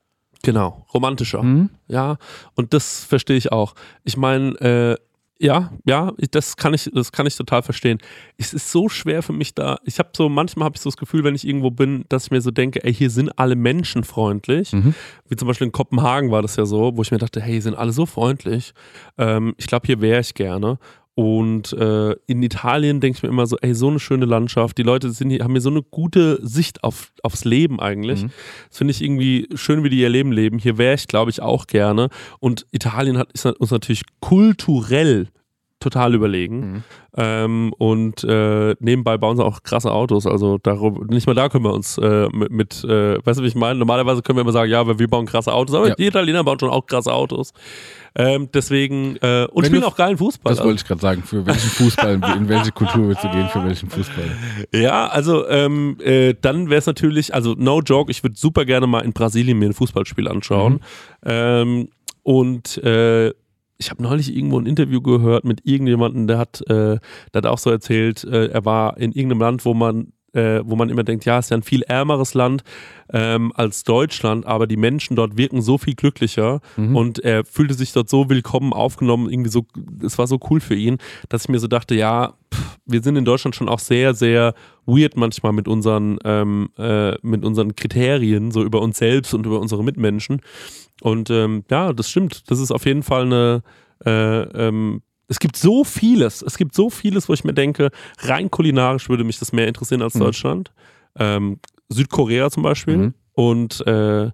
Genau, romantischer. Mhm. Ja, und das verstehe ich auch. Ich meine, äh, Ja, ja, das kann ich, das kann ich total verstehen. Es ist so schwer für mich da. Ich habe so, manchmal habe ich so das Gefühl, wenn ich irgendwo bin, dass ich mir so denke, ey, hier sind alle menschenfreundlich. Mhm. Wie zum Beispiel in Kopenhagen war das ja so, wo ich mir dachte, hey, hier sind alle so freundlich. Ähm, ich glaube, hier wäre ich gerne. Und äh, in Italien denke ich mir immer so, ey, so eine schöne Landschaft. Die Leute sind hier, haben hier so eine gute Sicht auf, aufs Leben eigentlich. Mhm. Das finde ich irgendwie schön, wie die ihr Leben leben. Hier wäre ich, glaube ich, auch gerne. Und Italien hat, ist uns natürlich kulturell total überlegen. Mhm. Ähm, und äh, nebenbei bauen sie auch krasse Autos. Also darüber, nicht mal da können wir uns äh, mit, mit äh, weißt du, wie ich meine? Normalerweise können wir immer sagen, ja, wir bauen krasse Autos, aber ja. die Italiener bauen schon auch krasse Autos. Ähm, deswegen, äh, und Wenn spielen du, auch geilen Fußball. Das also. wollte ich gerade sagen. Für welchen Fußball, in welche Kultur willst du gehen, für welchen Fußball? Ja, also ähm, äh, dann wäre es natürlich, also no joke, ich würde super gerne mal in Brasilien mir ein Fußballspiel anschauen. Mhm. Ähm, und äh, ich habe neulich irgendwo ein Interview gehört mit irgendjemandem, der hat, äh, der hat auch so erzählt, äh, er war in irgendeinem Land, wo man äh, wo man immer denkt, ja, es ist ja ein viel ärmeres Land ähm, als Deutschland, aber die Menschen dort wirken so viel glücklicher Mhm. und er fühlte sich dort so willkommen aufgenommen, irgendwie so, es war so cool für ihn, dass ich mir so dachte, ja, pff, wir sind in Deutschland schon auch sehr, sehr weird manchmal mit unseren, ähm, äh, mit unseren Kriterien, so über uns selbst und über unsere Mitmenschen. Und ähm, ja, das stimmt. Das ist auf jeden Fall eine, äh, ähm, es gibt so vieles, es gibt so vieles, wo ich mir denke, rein kulinarisch würde mich das mehr interessieren als Mhm. Deutschland. Ähm, Südkorea zum Beispiel Mhm. und äh,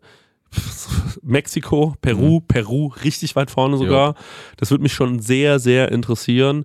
Mexiko, Peru, Mhm. Peru, richtig weit vorne sogar. Das würde mich schon sehr, sehr interessieren.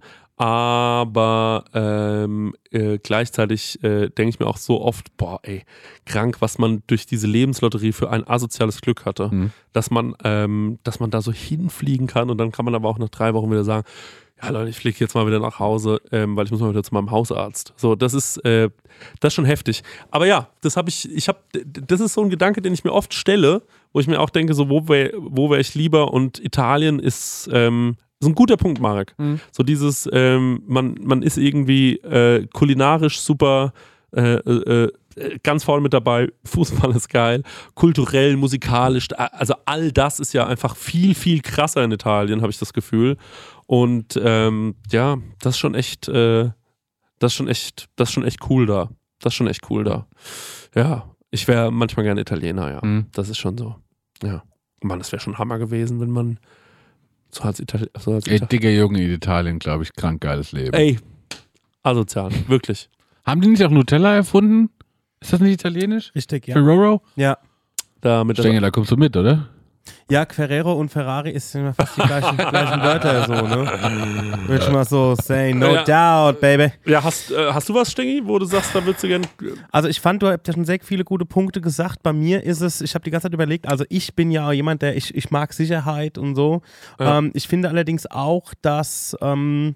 Aber ähm, äh, gleichzeitig äh, denke ich mir auch so oft, boah, ey, krank, was man durch diese Lebenslotterie für ein asoziales Glück hatte. Mhm. Dass man, ähm, dass man da so hinfliegen kann und dann kann man aber auch nach drei Wochen wieder sagen, ja Leute, ich fliege jetzt mal wieder nach Hause, ähm, weil ich muss mal wieder zu meinem Hausarzt. So, das ist, äh, das ist schon heftig. Aber ja, das habe ich, ich habe, das ist so ein Gedanke, den ich mir oft stelle, wo ich mir auch denke, so, wo wäre wo wär ich lieber? Und Italien ist, ähm, ist ein guter Punkt, Marek. Mhm. So dieses, ähm, man, man ist irgendwie äh, kulinarisch super, äh, äh, äh, ganz vorne mit dabei, Fußball ist geil, kulturell, musikalisch, also all das ist ja einfach viel, viel krasser in Italien, habe ich das Gefühl. Und ähm, ja, das ist schon echt, äh, das ist schon echt, das ist schon echt cool da. Das ist schon echt cool da. Ja, ich wäre manchmal gerne Italiener, ja. Mhm. Das ist schon so. Ja. Mann, das wäre schon Hammer gewesen, wenn man so als Italiener. So als Ey, Italiener. dicker Junge in Italien, glaube ich, krank geiles Leben. Ey, asozial, wirklich. Haben die nicht auch Nutella erfunden? Ist das nicht italienisch? Richtig, ja. Ferrero? Ja. Da mit Stengel, da kommst du mit, oder? Ja, Ferrero und Ferrari ist immer fast die gleichen, gleichen Wörter so, ne? Würde ich mal so say, no Ja. doubt, baby. Ja, hast, äh, hast du was, Stengi, wo du sagst, da würdest du gern. Also ich fand, du hast ja schon sehr viele gute Punkte gesagt. Bei mir ist es, ich habe die ganze Zeit überlegt, also ich bin ja auch jemand, der, ich, ich mag Sicherheit und so. Ja. Ähm, ich finde allerdings auch, dass, ähm,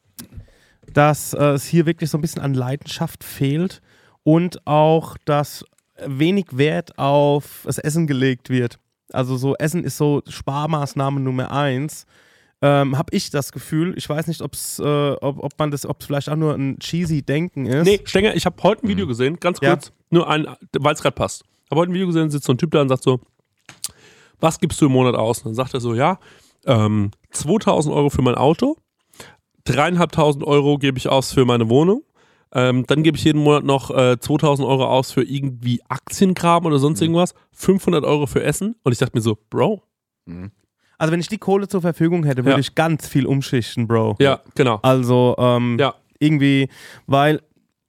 dass äh, es hier wirklich so ein bisschen an Leidenschaft fehlt und auch, dass wenig Wert auf das Essen gelegt wird. Also so Essen ist so Sparmaßnahme Nummer eins. Ähm, habe ich das Gefühl. Ich weiß nicht, ob's, äh, ob, ob man das, ob es vielleicht auch nur ein cheesy Denken ist. Nee, Stenger, ich habe heute ein Video gesehen, ganz Ja. kurz, nur ein, weil es gerade passt. Habe heute ein Video gesehen, sitzt so ein Typ da und sagt so, was gibst du im Monat aus? Und dann sagt er so, ja, ähm, zweitausend Euro für mein Auto, dreieinhalbtausend Euro gebe ich aus für meine Wohnung, ähm, dann gebe ich jeden Monat noch äh, zweitausend Euro aus für irgendwie Aktienkram oder sonst irgendwas, fünfhundert Euro für Essen. Und ich dachte mir so, Bro. Also wenn ich die Kohle zur Verfügung hätte, würde Ja. ich ganz viel umschichten, Bro. Ja, genau. Also ähm, Ja. irgendwie, weil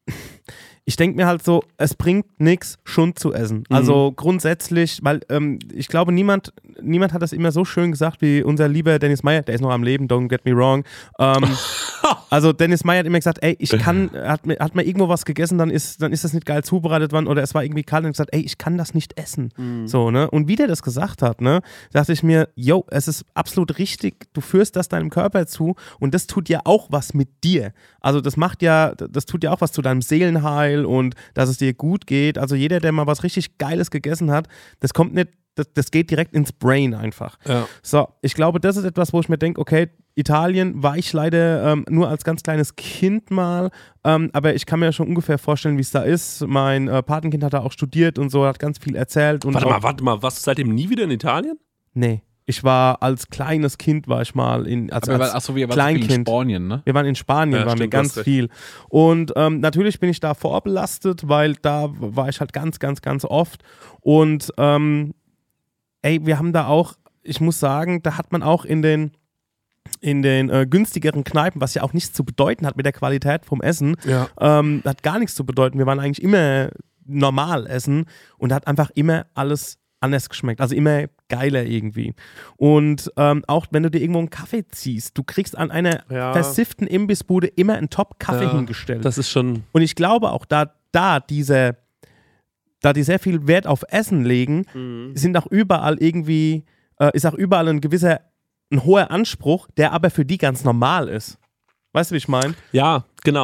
ich denke mir halt so, es bringt nichts, Schund zu essen. Also grundsätzlich, weil ähm, ich glaube, niemand, niemand hat das immer so schön gesagt wie unser lieber Dennis Meyer, der ist noch am Leben, don't get me wrong. Ähm, also Dennis Meyer hat immer gesagt, ey, ich kann, hat, mir- hat man irgendwo was gegessen, dann ist, dann ist das nicht geil zubereitet worden oder es war irgendwie kalt und gesagt, ey, ich kann das nicht essen. So, ne? Und wie der das gesagt hat, ne, dachte ich mir, yo, es ist absolut richtig, du führst das deinem Körper zu und das tut ja auch was mit dir. Also das macht ja, das tut ja auch was zu deinem Seelenheil und dass es dir gut geht. Also jeder, der mal was richtig Geiles gegessen hat, das kommt nicht, das, das geht direkt ins Brain einfach. Ja. So, ich glaube, das ist etwas, wo ich mir denke, okay, Italien war ich leider ähm, nur als ganz kleines Kind mal, ähm, aber ich kann mir schon ungefähr vorstellen, wie es da ist. Mein äh, Patenkind hat da auch studiert und so, hat ganz viel erzählt. Und Warte auch, mal, warte mal, warst du seitdem nie wieder in Italien? Nee, ich war als kleines Kind, war ich mal in, als, Aber, als achso, wir waren so viel in Kleinkind. Spanien, ne? Wir waren in Spanien, Ja, waren wir stimmt, du ganz hast recht. viel. Und ähm, natürlich bin ich da vorbelastet, weil da war ich halt ganz, ganz, ganz oft. Und ähm, ey, wir haben da auch, ich muss sagen, da hat man auch in den in den äh, günstigeren Kneipen, was ja auch nichts zu bedeuten hat mit der Qualität vom Essen, Ja. ähm, hat gar nichts zu bedeuten. Wir waren eigentlich immer normal essen und hat einfach immer alles anders geschmeckt, also immer geiler irgendwie. Und ähm, auch wenn du dir irgendwo einen Kaffee ziehst, du kriegst an einer Ja. versifften Imbissbude immer einen Top-Kaffee Ja, hingestellt. Das ist schon. Und ich glaube auch, da, da diese, da die sehr viel Wert auf Essen legen, sind auch überall irgendwie, äh, ist auch überall ein gewisser, ein hoher Anspruch, der aber für die ganz normal ist. Weißt du, wie ich meine? Ja, genau.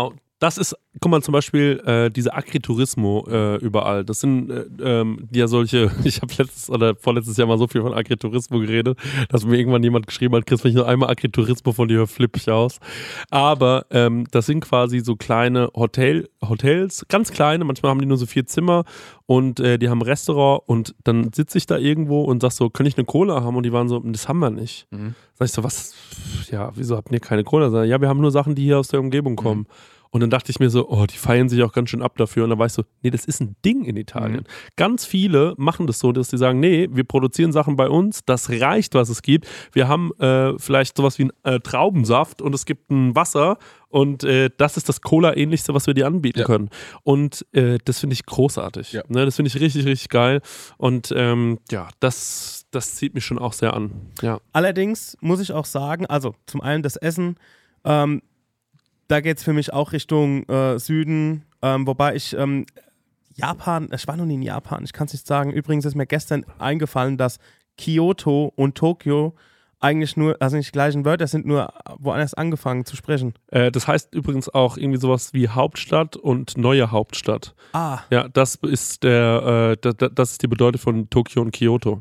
Das ist, guck mal, zum Beispiel äh, diese Agriturismo äh, überall. Das sind äh, ähm, ja solche, ich habe letztes oder vorletztes Jahr mal so viel von Agriturismo geredet, dass mir irgendwann jemand geschrieben hat, Chris, wenn ich noch einmal Agriturismo von dir höre, flippe ich aus. Aber ähm, das sind quasi so kleine Hotel, Hotels, ganz kleine, manchmal haben die nur so vier Zimmer und äh, die haben ein Restaurant und dann sitze ich da irgendwo und sag so, kann ich eine Cola haben? Und die waren so, das haben wir nicht. Mhm. Sag ich so, was? Ja, wieso habt ihr keine Cola? Sag ich, ja, wir haben nur Sachen, die hier aus der Umgebung kommen. Mhm. Und dann dachte ich mir so, oh, die feiern sich auch ganz schön ab dafür. Und dann war ich so, nee, das ist ein Ding in Italien. Mhm. Ganz viele machen das so, dass die sagen, nee, wir produzieren Sachen bei uns, das reicht, was es gibt. Wir haben äh, vielleicht sowas wie einen äh, Traubensaft und es gibt ein Wasser und äh, das ist das Cola-ähnlichste, was wir dir anbieten ja. können. Und äh, das finde ich großartig. Ja. Ne, das finde ich richtig, richtig geil. Und ähm, ja, das, das zieht mich schon auch sehr an. Ja. Allerdings muss ich auch sagen, also zum einen das Essen, ähm, da geht es für mich auch Richtung äh, Süden, ähm, wobei ich ähm, Japan, ich war noch nie in Japan, ich kann es nicht sagen. Übrigens ist mir gestern eingefallen, dass Kyoto und Tokio eigentlich nur, also nicht die gleichen Wörter sind, nur woanders angefangen zu sprechen. Äh, das heißt übrigens auch irgendwie sowas wie Hauptstadt und neue Hauptstadt. Ah. Ja, das ist der, äh, das, das ist die Bedeutung von Tokio und Kyoto.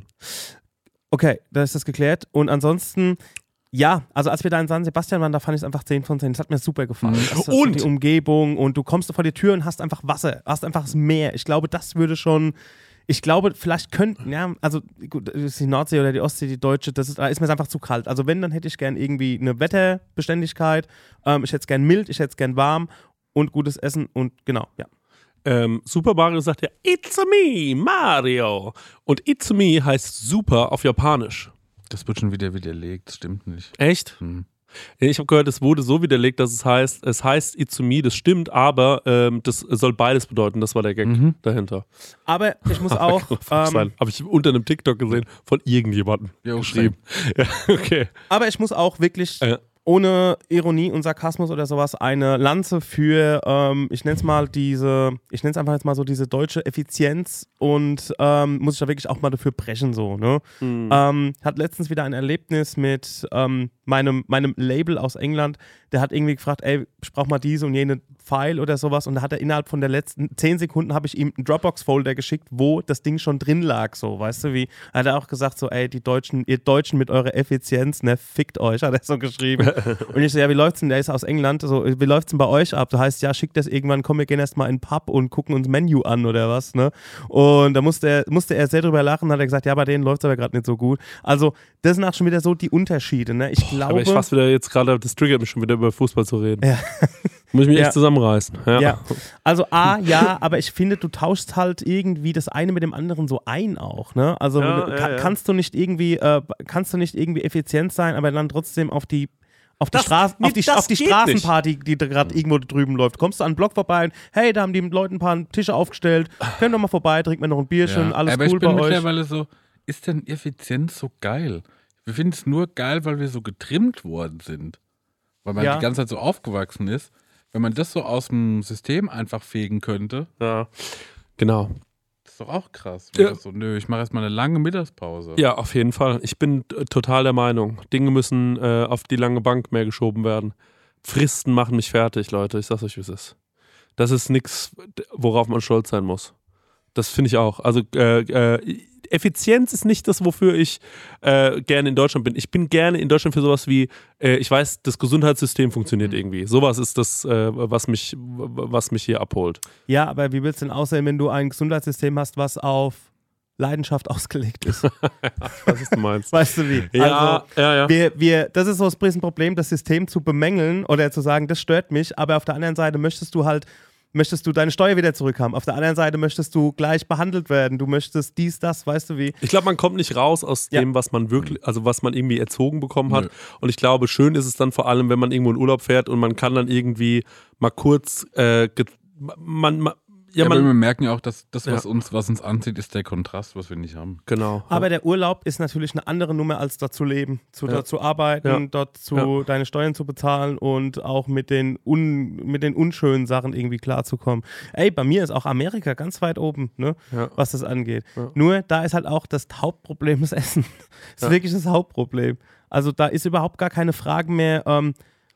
Okay, da ist das geklärt. Und ansonsten, ja, also als wir da in San Sebastian waren, da fand ich es einfach zehn von zehn. Das hat mir super gefallen. Mhm. Das, das und die Umgebung und du kommst vor die Tür und hast einfach Wasser, hast einfach das Meer. Ich glaube, das würde schon, ich glaube, vielleicht könnten, ja, also gut, ist die Nordsee oder die Ostsee, die deutsche, das ist, da ist mir einfach zu kalt. Also wenn, dann hätte ich gern irgendwie eine Wetterbeständigkeit. Ähm, ich hätte es gern mild, ich hätte es gern warm und gutes Essen und genau, ja. Ähm, Super Mario sagt ja, It's me, Mario. Und It's me heißt super auf Japanisch. Das wird schon wieder widerlegt, das stimmt nicht. Echt? Hm. Ich habe gehört, es wurde so widerlegt, dass es heißt, es heißt Itsumi, das stimmt, aber ähm, das soll beides bedeuten, das war der Gag mhm. dahinter. Aber ich muss auch... ähm, habe ich unter einem TikTok gesehen, von irgendjemandem ja, geschrieben. Ja, okay. Aber ich muss auch wirklich... Ja. ohne Ironie und Sarkasmus oder sowas eine Lanze für, ähm, ich nenne es mal diese, ich nenne es einfach jetzt mal so diese deutsche Effizienz und ähm, muss ich da wirklich auch mal dafür brechen so, ne? Mhm. Ähm, hat letztens wieder ein Erlebnis mit ähm, meinem, meinem Label aus England, der hat irgendwie gefragt, ey, ich brauche mal diese und jene File oder sowas und da hat er innerhalb von der letzten zehn Sekunden habe ich ihm einen Dropbox-Folder geschickt, wo das Ding schon drin lag, so, weißt du wie? Hat er auch gesagt so, ey, die Deutschen, ihr Deutschen mit eurer Effizienz, ne, fickt euch, hat er so geschrieben. Und ich so, ja, wie läuft's denn? Der ist aus England, so, wie läuft's denn bei euch ab? Das heißt, ja, schickt das irgendwann, komm, wir gehen erstmal in den Pub und gucken uns Menü an oder was, ne? Und da musste er, musste er sehr drüber lachen, hat er gesagt, ja, bei denen läuft's aber gerade nicht so gut. Also, das sind auch schon wieder so die Unterschiede, ne? Ich Boah, glaube... Aber ich fass wieder jetzt gerade, das triggert mich schon wieder über Fußball zu reden. Ja. Muss ich mich ja. echt zusammenreißen. Ja. ja. Also A, ja, aber ich finde, du tauschst halt irgendwie das eine mit dem anderen so ein auch, ne? Also ja, du, ja, kann, ja. kannst du nicht irgendwie, äh, kannst du nicht irgendwie effizient sein, aber dann trotzdem auf die Auf die, das, Straßen, nee, auf die, auf die Straßenparty, die da gerade mhm. irgendwo drüben läuft. Kommst du an den Block vorbei und hey, da haben die Leute ein paar Tische aufgestellt. Können doch mal vorbei, trinken wir noch ein Bierchen, ja. alles aber cool ich bin bei euch. Mittlerweile so, ist denn Effizienz so geil? Wir finden es nur geil, weil wir so getrimmt worden sind. Weil man ja. die ganze Zeit so aufgewachsen ist. Wenn man das so aus dem System einfach fegen könnte. Ja, genau. Das ist doch auch krass. Ja. So, nö, ich mache erstmal eine lange Mittagspause. Ja, auf jeden Fall. Ich bin äh, total der Meinung, Dinge müssen äh, auf die lange Bank mehr geschoben werden. Fristen machen mich fertig, Leute. Ich sag's euch, wie es ist. Das ist nichts, worauf man stolz sein muss. Das finde ich auch. Also äh, äh, Effizienz ist nicht das, wofür ich äh, gerne in Deutschland bin. Ich bin gerne in Deutschland für sowas wie, äh, ich weiß, das Gesundheitssystem funktioniert mhm. irgendwie. Sowas ist das, äh, was mich, was mich hier abholt. Ja, aber wie willst du denn aussehen, wenn du ein Gesundheitssystem hast, was auf Leidenschaft ausgelegt ist? Was ist du meinst? Weißt du wie? Ja, also, ja, ja. Wir, wir, das ist so das Riesenproblem, das System zu bemängeln oder zu sagen, das stört mich, aber auf der anderen Seite möchtest du halt möchtest du deine Steuer wieder zurückhaben. Auf der anderen Seite möchtest du gleich behandelt werden. Du möchtest dies, das, weißt du wie. Ich glaube, man kommt nicht raus aus ja. dem, was man wirklich, also was man irgendwie erzogen bekommen hat. Nö. Und ich glaube, schön ist es dann vor allem, wenn man irgendwo in Urlaub fährt und man kann dann irgendwie mal kurz, äh, man, man Ja, ja, man, aber wir merken ja auch, dass das, was, ja. uns, was uns anzieht, ist der Kontrast, was wir nicht haben. Genau. Aber der Urlaub ist natürlich eine andere Nummer, als dort zu leben, zu, ja. dort zu arbeiten, ja. dort zu ja. deine Steuern zu bezahlen und auch mit den, un, mit den unschönen Sachen irgendwie klarzukommen. Ey, bei mir ist auch Amerika ganz weit oben, ne, ja. was das angeht. Ja. Nur, da ist halt auch das Hauptproblem das Essen. Das ist ja. wirklich das Hauptproblem. Also da ist überhaupt gar keine Frage mehr, ähm,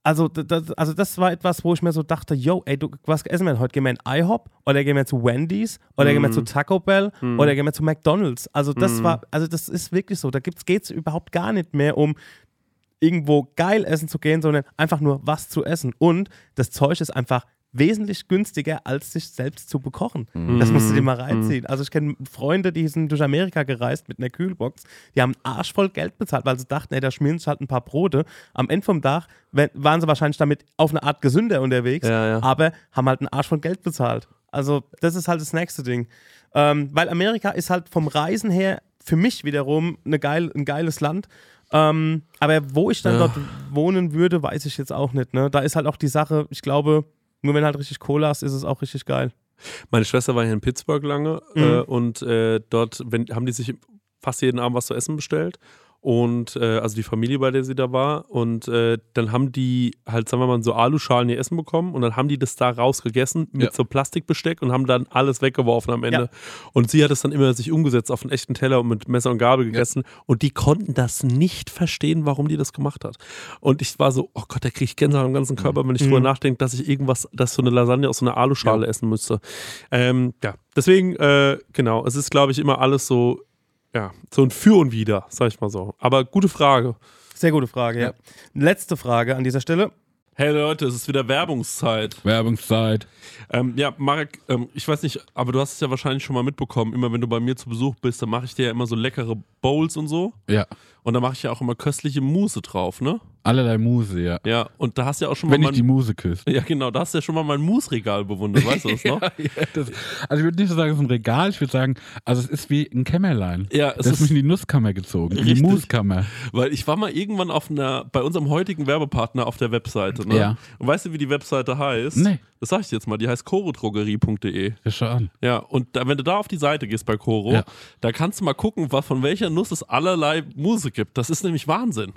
Also das, also das war etwas, wo ich mir so dachte, yo, ey, du, was essen wir denn heute? Gehen wir in IHOP oder gehen wir zu Wendy's oder mm. gehen wir zu Taco Bell mm. oder gehen wir zu McDonald's? Also das mm. war, also das ist wirklich so, da geht es überhaupt gar nicht mehr um irgendwo geil essen zu gehen, sondern einfach nur was zu essen. Und das Zeug ist einfach wesentlich günstiger, als sich selbst zu bekochen. Mm. Das musst du dir mal reinziehen. Mm. Also ich kenne Freunde, die sind durch Amerika gereist mit einer Kühlbox, die haben arschvoll Geld bezahlt, weil sie dachten, ey, da schmieren sich halt ein paar Brote. Am Ende vom Tag waren sie wahrscheinlich damit auf eine Art gesünder unterwegs, ja, ja. aber haben halt einen Arsch voll Geld bezahlt. Also das ist halt das nächste Ding. Ähm, weil Amerika ist halt vom Reisen her für mich wiederum eine geil, ein geiles Land. Ähm, aber wo ich dann ja. dort wohnen würde, weiß ich jetzt auch nicht. Ne? Da ist halt auch die Sache, ich glaube, nur wenn halt richtig Cola ist, ist es auch richtig geil. Meine Schwester war hier in Pittsburgh lange mhm. äh, und äh, dort wenn, haben die sich fast jeden Abend was zu essen bestellt. Und äh, also die Familie, bei der sie da war. Und äh, dann haben die halt, sagen wir mal, so Aluschalen ihr Essen bekommen und dann haben die das da rausgegessen mit ja. so Plastikbesteck und haben dann alles weggeworfen am Ende. Ja. Und sie hat es dann immer sich umgesetzt auf einen echten Teller und mit Messer und Gabel gegessen. Ja. Und die konnten das nicht verstehen, warum die das gemacht hat. Und ich war so, oh Gott, da kriege ich Gänsehaut am ganzen Körper, wenn ich mhm. drüber nachdenke, dass ich irgendwas, dass so eine Lasagne aus so einer Aluschale ja. essen müsste. Ähm, ja, deswegen, äh, genau, es ist, glaube ich, immer alles so, ja, so ein Für und Wider, sag ich mal so. Aber gute Frage. Sehr gute Frage, ja. ja. Letzte Frage an dieser Stelle. Hey Leute, es ist wieder Werbungszeit. Werbungszeit. Ähm, ja, Marek, ähm, ich weiß nicht, aber du hast es ja wahrscheinlich schon mal mitbekommen. Immer wenn du bei mir zu Besuch bist, dann mache ich dir ja immer so leckere Bowls und so. Ja. Und da mache ich ja auch immer köstliche Mousse drauf, ne? Allerlei Mousse, ja. Ja, und da hast du ja auch schon wenn mal. Wenn ich die Mousse küsse. Ja, genau, da hast du ja schon mal mein Mousse-Regal bewundert, weißt du das noch? ja, ja, das, also ich würde nicht so sagen, es ist ein Regal, ich würde sagen, also es ist wie ein Kämmerlein. Ja, es das ist mich in die Nusskammer gezogen, in richtig, die Mousse-Kammer. Weil ich war mal irgendwann auf einer, bei unserem heutigen Werbepartner auf der Webseite, ne? Ja. Und weißt du, wie die Webseite heißt? Nee. Das sag ich dir jetzt mal, die heißt chorodrogerie punkt de. Ja, schau an. Ja, und da, wenn du da auf die Seite gehst bei Choro, ja. da kannst du mal gucken, was, von welcher Nuss es allerlei Mousse gibt. Das ist nämlich Wahnsinn.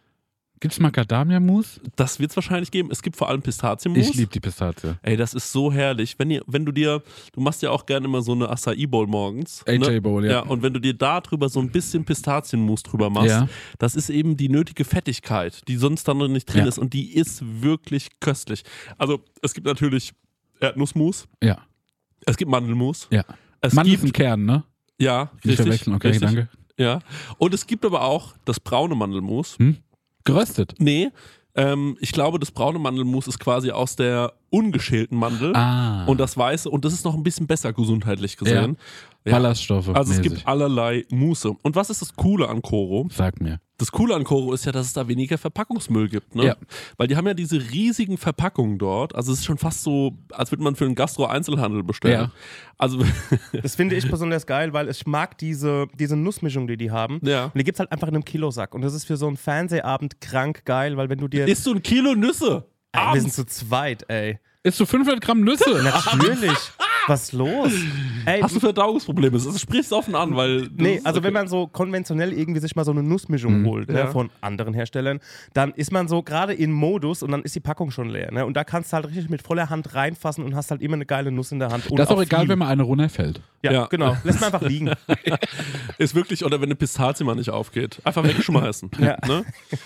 Gibt es Macadamia-Mousse? Das wird es wahrscheinlich geben. Es gibt vor allem Pistazienmousse. Ich liebe die Pistazie. Ey, das ist so herrlich. Wenn, ihr, wenn du dir, du machst ja auch gerne immer so eine Acai-Bowl morgens. A J-Bowl, ne? ja. Ja. Und wenn du dir da drüber so ein bisschen Pistazienmousse drüber machst, ja. das ist eben die nötige Fettigkeit, die sonst dann noch nicht drin ja. ist. Und die ist wirklich köstlich. Also, es gibt natürlich Erdnussmus. Ja. Es gibt Mandelmus. Ja. Es Mandel gibt, ist ein Kern, ne? Ja, Nicht richtig. verwechseln, okay, richtig. danke. Ja. Und es gibt aber auch das braune Mandelmus. Hm? Geröstet? Nee. Ähm, ich glaube, das braune Mandelmus ist quasi aus der ungeschälten Mandel. Ah. Und das weiße, und das ist noch ein bisschen besser gesundheitlich gesehen. Ja. Ballaststoffe. Also mäßig. es gibt allerlei Muße. Und was ist das Coole an Choro? Sag mir. Das Coole an Choro ist ja, dass es da weniger Verpackungsmüll gibt, ne? Ja. Weil die haben ja diese riesigen Verpackungen dort. Also es ist schon fast so, als würde man für einen Gastro-Einzelhandel bestellen. Ja. Also das finde ich besonders geil, weil ich mag diese, diese Nussmischung, die die haben. Ja. Und die gibt es halt einfach in einem Kilosack. Und das ist für so einen Fernsehabend krank geil, weil wenn du dir... Isst du ein Kilo Nüsse? Ey, wir sind zu zweit, ey. Isst du fünfhundert Gramm Nüsse? Natürlich. Was ist los? Ey, Hast du Verdauungsprobleme? Das sprichst du offen an, weil... Nee, also okay. Wenn man so konventionell irgendwie sich mal so eine Nussmischung mhm. holt, ne, ja. von anderen Herstellern, dann ist man so gerade in Modus und dann ist die Packung schon leer. Ne? Und da kannst du halt richtig mit voller Hand reinfassen und hast halt immer eine geile Nuss in der Hand. Und das ist auch egal, viel. wenn mal eine runterfällt. Ja, ja, genau. Lässt man einfach liegen. Ist wirklich, oder wenn eine Pistazie mal nicht aufgeht. Einfach wegschmeißen. Ja. Ne?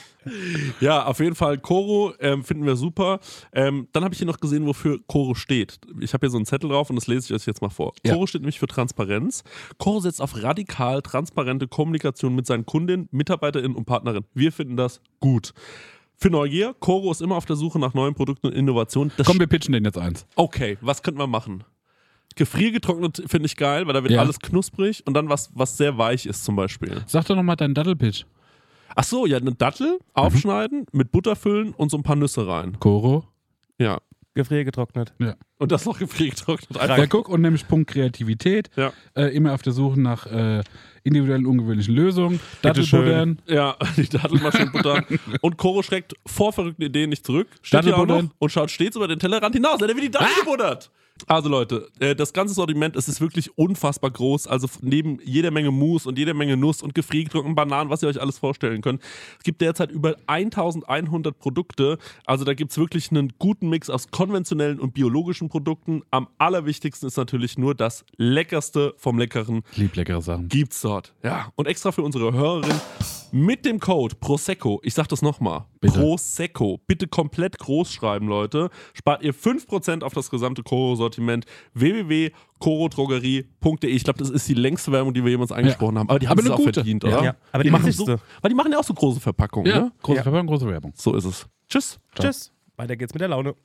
Ja, auf jeden Fall Choro ähm, finden wir super. Ähm, dann habe ich hier noch gesehen, wofür Choro steht. Ich habe hier so einen Zettel drauf und das lese ich euch jetzt mal vor. Ja. Choro steht nämlich für Transparenz. Choro setzt auf radikal transparente Kommunikation mit seinen Kundinnen, MitarbeiterInnen und Partnerinnen. Wir finden das gut. Für Neugier, Choro ist immer auf der Suche nach neuen Produkten und Innovationen. Das Komm, wir pitchen den jetzt eins. Okay, was könnten wir machen? Gefriergetrocknet finde ich geil, weil da wird ja. alles knusprig und dann was, was sehr weich ist zum Beispiel. Sag doch nochmal deinen Dattelpitch. Ach so, ja, eine Dattel aufschneiden, mhm. mit Butter füllen und so ein paar Nüsse rein. Choro. Ja. Gefriergetrocknet. Ja. Und das noch gefriergetrocknet. Ja, guck, und nämlich Punkt Kreativität. Ja. Äh, immer auf der Suche nach äh, individuellen, ungewöhnlichen Lösungen. Dattelbuttern. Ja, die Dattelmaschinen buttern. Und Choro schreckt vor verrückten Ideen nicht zurück. Steht hier auch noch und schaut stets über den Tellerrand hinaus. Er wird die Dattel gebuttert. Also Leute, äh, das ganze Sortiment, es ist wirklich unfassbar groß. Also neben jeder Menge Mousse und jeder Menge Nuss und gefriergetrockneten Bananen, was ihr euch alles vorstellen könnt. Es gibt derzeit über eintausendeinhundert Produkte. Also da gibt es wirklich einen guten Mix aus konventionellen und biologischen Produkten. Am allerwichtigsten ist natürlich nur das Leckerste vom Leckeren. Lieb leckere Sachen. Gibt's dort. Ja. Und extra für unsere Hörerin mit dem Code Prosecco, ich sag das nochmal, Prosecco, bitte komplett groß schreiben, Leute, spart ihr fünf Prozent auf das gesamte Koro-Sortiment. w w w punkt koro drogerie punkt de. Ich glaube, das ist die längste Werbung, die wir jemals angesprochen ja. haben. Aber die haben es auch gute. verdient, oder? Ja, aber die, die machen so, so, weil die machen ja auch so große Verpackungen, ja, ne? Große ja. Verpackung, große Werbung. So ist es. Tschüss. Ciao. Tschüss. Weiter geht's mit der Laune.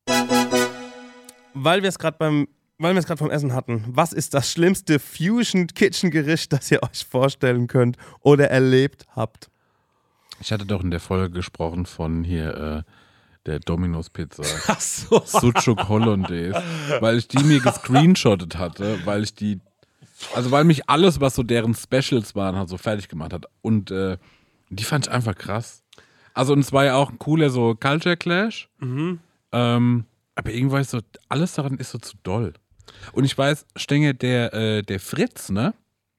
Weil wir es gerade beim Weil wir es gerade vom Essen hatten, was ist das schlimmste Fusion-Kitchen-Gericht, das ihr euch vorstellen könnt oder erlebt habt? Ich hatte doch in der Folge gesprochen von hier äh, der Domino's-Pizza. Ach so. Sucuk Hollandaise. Weil ich die mir gescreenshottet hatte, weil ich die, also weil mich alles, was so deren Specials waren, halt so fertig gemacht hat. Und äh, die fand ich einfach krass. Also und es war ja auch ein cooler so Culture Clash. Mhm. Ähm, aber irgendwann ist so, alles daran ist so zu doll. Und ich weiß, Stenge, der, äh, der Fritz, ne?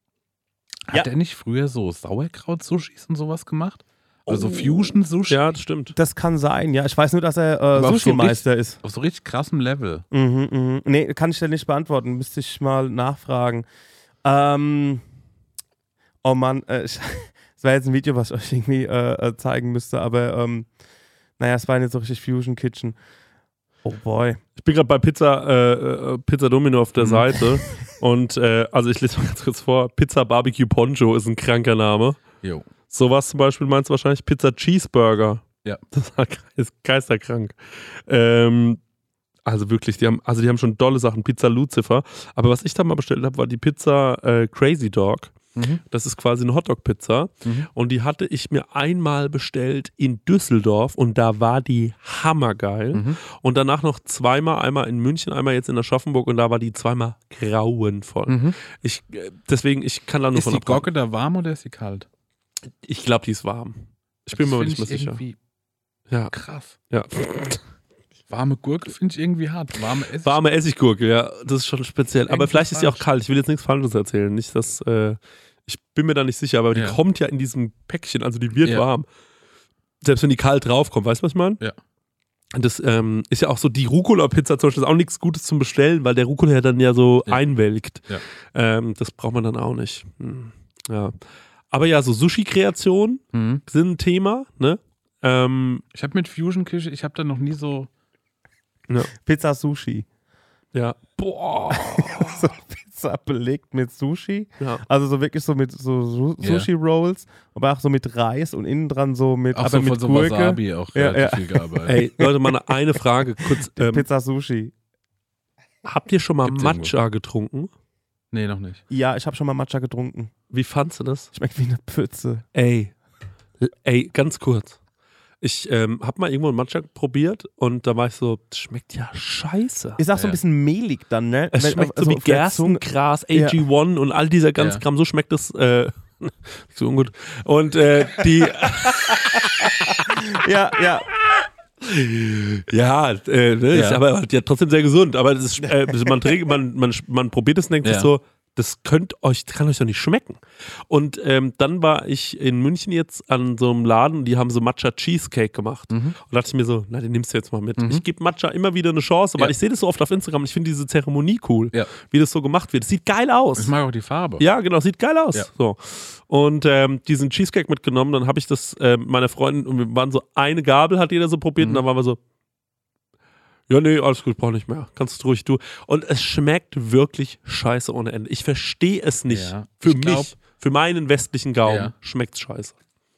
Hat Ja. er nicht früher so Sauerkraut-Sushis und sowas gemacht? Also oh. Fusion-Sushi? Ja, das stimmt. Das kann sein, ja. Ich weiß nur, dass er äh, auf Sushi-Meister so ist. Auf so richtig krassem Level. Mhm, mhm. Nee, kann ich dir nicht beantworten. Müsste ich mal nachfragen. Ähm, oh Mann, äh, ich, das wäre jetzt ein Video, was ich euch irgendwie äh, zeigen müsste, aber ähm, naja, es war nicht so richtig Fusion Kitchen. Oh boy. Ich bin gerade bei Pizza, äh, Pizza Domino auf der Mhm. Seite und äh, also ich lese mal ganz kurz vor. Pizza Barbecue Poncho ist ein kranker Name. Jo. Sowas zum Beispiel meinst du wahrscheinlich Pizza Cheeseburger. Ja. Das ist geisterkrank. Ähm, also wirklich, die haben, also die haben schon dolle Sachen. Pizza Lucifer. Aber was ich da mal bestellt habe, war die Pizza äh, Crazy Dog. Mhm. Das ist quasi eine Hotdog-Pizza. Mhm. Und die hatte ich mir einmal bestellt in Düsseldorf und da war die hammergeil. Mhm. Und danach noch zweimal, einmal in München, einmal jetzt in Aschaffenburg und da war die zweimal grauenvoll. Mhm. Ich, äh, deswegen, ich kann da nur Ist von die abraten. Gocke da warm oder ist sie kalt? Ich glaube, die ist warm. Ich bin mir aber Das nicht mehr find ich sicher. irgendwie Ja. Krass. Ja. Warme Gurke finde ich irgendwie hart. Warme Essig. Warme Essiggurke, ja, das ist schon speziell. Aber Irgendwie vielleicht ist sie auch falsch. kalt. Ich will jetzt nichts Falsches erzählen. Nicht, dass, äh, ich bin mir da nicht sicher, aber die Ja. kommt ja in diesem Päckchen, also die wird Ja. warm. Selbst wenn die kalt draufkommt, weißt du, was ich meine? Ja. Und das ähm, ist ja auch so, die Rucola-Pizza zum Beispiel ist auch nichts Gutes zum Bestellen, weil der Rucola ja dann ja so Ja. einwelkt. Ja. Ähm, das braucht man dann auch nicht. Hm. Ja. Aber ja, so Sushi-Kreationen Mhm. sind ein Thema, ne? Ähm, Ich habe mit Fusion-Küche, ich habe da noch nie so. Pizza Sushi. ja. Boah. So Pizza belegt mit Sushi. Ja. Also so wirklich so mit so Su- Ja. Sushi-Rolls, aber auch so mit Reis und innen dran so mit, Auch aber so mit von so Gurke. Wasabi auch Ja, relativ ja. viel gearbeitet. Ey, Leute, mal eine, eine Frage kurz. Ähm, Pizza Sushi. habt ihr schon mal Gibt's Matcha getrunken? Nee, noch nicht. Ja, ich habe schon mal Matcha getrunken. Wie fandst du das? Schmeckt wie eine Pfütze. Ey, l- ey, ganz kurz. Ich ähm, hab mal irgendwo ein Matcha probiert und da war ich so, das schmeckt ja scheiße. Ist auch so ein Ja. bisschen mehlig dann, ne? Es Wenn- schmeckt also so wie auf der Zunge- Gerstengras, A Ja. G eins und all dieser ganze Ja. Kram. So schmeckt es äh, nicht so ungut. Und äh, die, Ja, ja. ja, äh, ne, Ja. ist aber halt ja trotzdem sehr gesund. Aber das ist, äh, man, trägt, man, man, man probiert es und denkt sich Ja. so, das könnt euch, kann euch doch nicht schmecken. Und ähm, dann war ich in München jetzt an so einem Laden, die haben so Matcha Cheesecake gemacht. Mhm. Und dachte ich mir so, na, den nimmst du jetzt mal mit. Mhm. Ich gebe Matcha immer wieder eine Chance, weil Ja. ich sehe das so oft auf Instagram und ich finde diese Zeremonie cool, Ja. wie das so gemacht wird. Es sieht geil aus. Ich mag auch die Farbe. Ja, genau, sieht geil aus. Ja. So. Und ähm, diesen Cheesecake mitgenommen, dann habe ich das äh, meiner Freundin, und wir waren so, eine Gabel hat jeder so probiert Mhm. und dann waren wir so, ja, nee, alles gut, brauch nicht mehr. Kannst du ruhig du. Und es schmeckt wirklich scheiße ohne Ende. Ich verstehe es nicht. Ja, Für ich mich, glaub- für meinen westlichen Gaumen Ja. schmeckt's scheiße.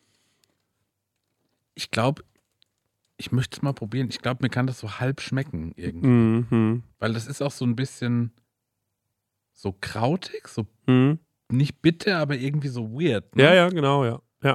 Ich glaube, ich möchte es mal probieren. Ich glaube, mir kann das so halb schmecken irgendwie. Mhm. Weil das ist auch so ein bisschen so krautig, so Mhm. nicht bitter, aber irgendwie so weird. Ne? Ja, ja, genau, ja. Ja.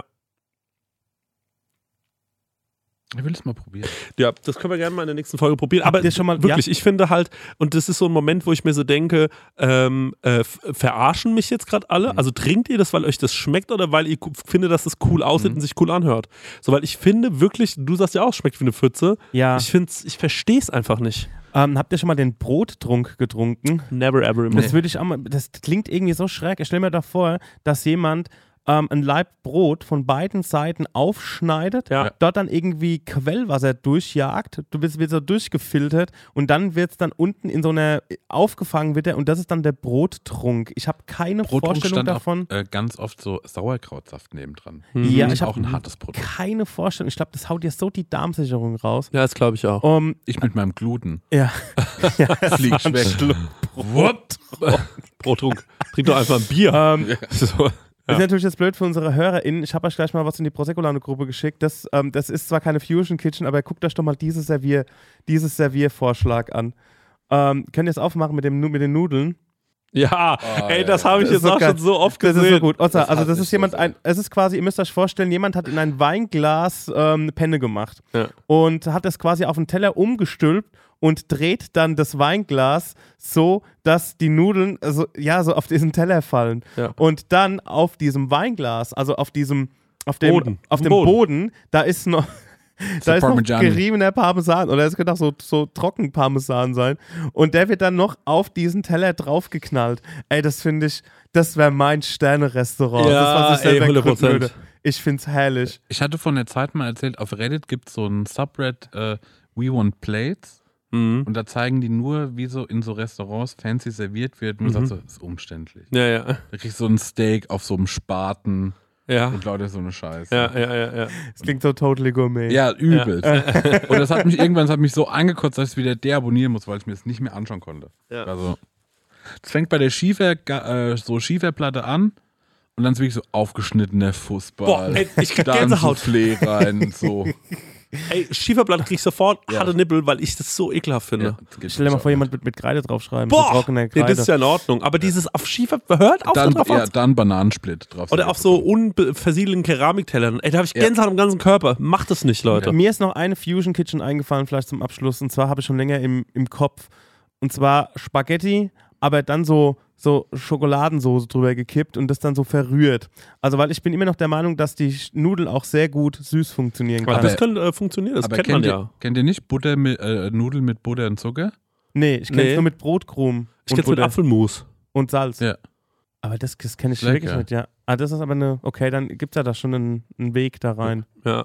Ich will es mal probieren. Ja, das können wir gerne mal in der nächsten Folge probieren. Habt Aber ihr schon mal- wirklich, ich finde halt, und das ist so ein Moment, wo ich mir so denke, ähm, äh, f- verarschen mich jetzt gerade alle? Mhm. Also trinkt ihr das, weil euch das schmeckt oder weil ihr ku- findet, dass es cool aussieht Mhm. und sich cool anhört? So, weil ich finde wirklich, du sagst ja auch, es schmeckt wie eine Pfütze. Ja. Ich finde ich verstehe es einfach nicht. Ähm, habt ihr schon mal den Brottrunk getrunken? Never ever im Das würde ich auch mal, das klingt irgendwie so schräg. Ich stelle mir da vor, dass jemand ähm, ein Laib Brot von beiden Seiten aufschneidet, Ja. dort dann irgendwie Quellwasser durchjagt, du bist wird so durchgefiltert und dann wird es dann unten in so einer, aufgefangen wird der, und das ist dann der Brottrunk. Ich habe keine Brottrunk Vorstellung stand davon. Auch, äh, ganz oft so Sauerkrautsaft nebendran. Ja, Das ich ist auch habe ein hartes Produkt. keine Vorstellung. Ich glaube, das haut dir so die Darmsicherung raus. Ja, das glaube ich auch. Um, Ich mit meinem Gluten. ja. ja Fliegst war ein weg. Schluck Brot. Brottrunk. Trink doch einfach ein Bier. Ähm, So. Das ist natürlich jetzt blöd für unsere HörerInnen. Ich habe euch gleich mal was in die Prosecco-Laune-Gruppe geschickt. Das, ähm, das ist zwar keine Fusion Kitchen, aber guckt euch doch mal dieses Servier, dieses Serviervorschlag an. Ähm, könnt ihr es aufmachen mit, dem, mit den Nudeln? Ja, Oh, ey, das ja. habe ich Das ist jetzt so auch geil. schon so oft Das gesehen. ist so gut. Ossa, Das also hasse das ich ist jemand, so ein, es ist quasi, ihr müsst euch vorstellen, jemand hat in ein Weinglas ähm, Penne gemacht Ja. und hat es quasi auf den Teller umgestülpt und dreht dann das Weinglas so, dass die Nudeln also, ja, so auf diesen Teller fallen. Ja. Und dann auf diesem Weinglas, also auf diesem auf dem Boden. auf Auf dem dem Boden. Boden. da ist noch da ist noch Parmigiani. geriebener Parmesan oder es könnte auch so, so trocken Parmesan sein. Und der wird dann noch auf diesen Teller draufgeknallt. Ey, das finde ich, das wäre mein Sterne-Restaurant. Ja, das, was ich ey, selber hundert gründen Prozent. würde. Ich finde es herrlich. Ich hatte vor einer Zeit mal erzählt, auf Reddit gibt es so ein Subreddit äh, We Want Plates. Mhm. Und da zeigen die nur, wie so in so Restaurants fancy serviert wird. Und du Mhm. sagst so, das ist umständlich. Ja, ja. Da kriegst du so ein Steak auf so einem Spaten Ja. und Leute so eine Scheiße. Ja, ja, ja, ja. Das klingt so totally gourmet. Ja, übel. Und das hat mich irgendwann das hat mich so angekotzt, dass ich es wieder deabonnieren muss, weil ich mir das nicht mehr anschauen konnte. Ja. Also, es fängt bei der Schiefer, äh, so Schieferplatte an und dann ist wirklich so aufgeschnittener Fußball. Boah, ey, ich krieg dann Gänsehaut. Soufflé rein, so. Ey, Schieferblatt krieg ich sofort Ja. harte Nippel, weil ich das so ekelhaft finde. Ja, das geht Stell dir mal nicht vor, auch. jemand mit, mit Kreide draufschreiben. Boah, so trockener nee, Kreide. das ist ja in Ordnung. Aber dieses auf Schiefer, hört auf Dann, da drauf ja, auf. dann Bananensplit drauf. Oder auf so unversiegelten Keramiktellern. Ey, da habe ich Gänsehaut am ganzen Körper. Macht das nicht, Leute. Mir ist noch eine Fusion Kitchen eingefallen, vielleicht zum Abschluss. Und zwar habe ich schon länger im, im Kopf. Und zwar Spaghetti, aber dann so, so Schokoladensoße drüber gekippt und das dann so verrührt. Also, weil ich bin immer noch der Meinung, dass die Nudel auch sehr gut süß funktionieren Aber kann. das könnte äh, funktionieren, das Aber kennt man kennt, ja. ihr, kennt ihr nicht Butter mit, äh, Nudeln mit Butter und Zucker? nee, ich kenne es Nee. nur mit Brotkrumen Ich und kenn's mit Butter Apfelmus. und Salz. Ja. Aber das, das kenne ich Lecker. wirklich nicht, ja. Ah, das ist aber eine, okay, dann gibt es ja da schon einen, einen Weg da rein. Ja.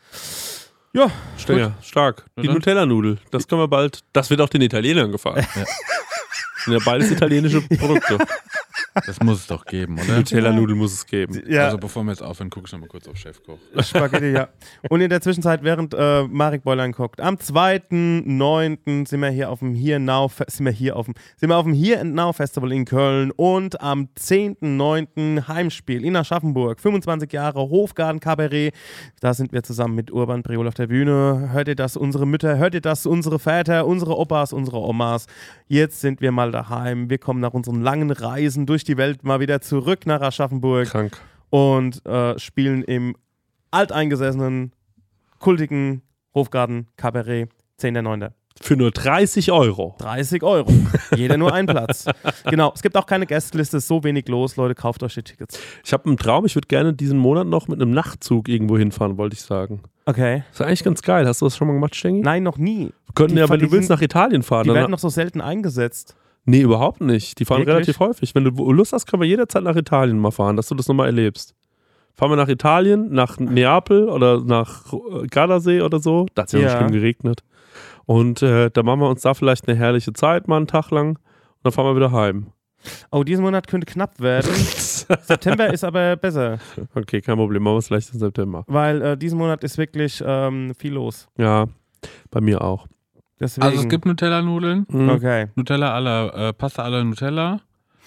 Ja, Stenger, stark. Die Oder? Nutella-Nudel. Das können wir bald. Das wird auch den Italienern gefallen. Ja. Sind ja beides italienische Produkte. Das muss es doch geben, Die oder? Nutella-Nudel muss es geben. ja. Also bevor wir jetzt aufhören, gucke ich noch mal kurz auf Chefkoch. Spaghetti, ja. Und in der Zwischenzeit, während äh, Marek Bäulein guckt, am zweiten neunten sind wir hier auf dem Here Now Fe- sind wir hier auf dem sind wir auf dem Here and Now Festival in Köln und am zehnten neunten Heimspiel in Aschaffenburg, fünfundzwanzig Jahre Hofgarten Kabarett. Da sind wir zusammen mit Urban Priol auf der Bühne. Hört ihr das, unsere Mütter, hört ihr das, unsere Väter, unsere Opas, unsere Omas. Jetzt sind wir mal daheim. Wir kommen nach unseren langen Reisen durch die Welt mal wieder zurück nach Aschaffenburg Krank. und äh, spielen im alteingesessenen, kultigen Hofgarten Kabarett zehnten neunten Für nur dreißig Euro. dreißig Euro. Jeder nur einen Platz. Genau, es gibt auch keine Gästeliste, ist so wenig los. Leute, kauft euch die Tickets. Ich habe einen Traum, ich würde gerne diesen Monat noch mit einem Nachtzug irgendwo hinfahren, wollte ich sagen. Okay. Das ist eigentlich ganz geil. Hast du das schon mal gemacht, Stengi? Nein, noch nie. Wir könnten Die ja, wenn fahren- du die willst, sind- nach Italien fahren. Die Dann- werden noch so selten eingesetzt. Nee, überhaupt nicht. Die fahren Wirklich? relativ häufig. Wenn du Lust hast, können wir jederzeit nach Italien mal fahren, dass du das nochmal erlebst. Fahren wir nach Italien, nach Neapel oder nach äh, Gardasee oder so. Da hat es ja, Ja. noch schlimm geregnet. Und äh, da machen wir uns da vielleicht eine herrliche Zeit, mal einen Tag lang. Und dann fahren wir wieder heim. Oh, diesen Monat könnte knapp werden. September ist aber besser, Okay, kein Problem. Machen wir es vielleicht im September. weil äh, diesen Monat ist wirklich ähm, viel los. Ja, bei mir auch. Deswegen. Also es gibt Nutella-Nudeln. Mhm. Okay. Nutella aller, äh, Pasta aller Nutella.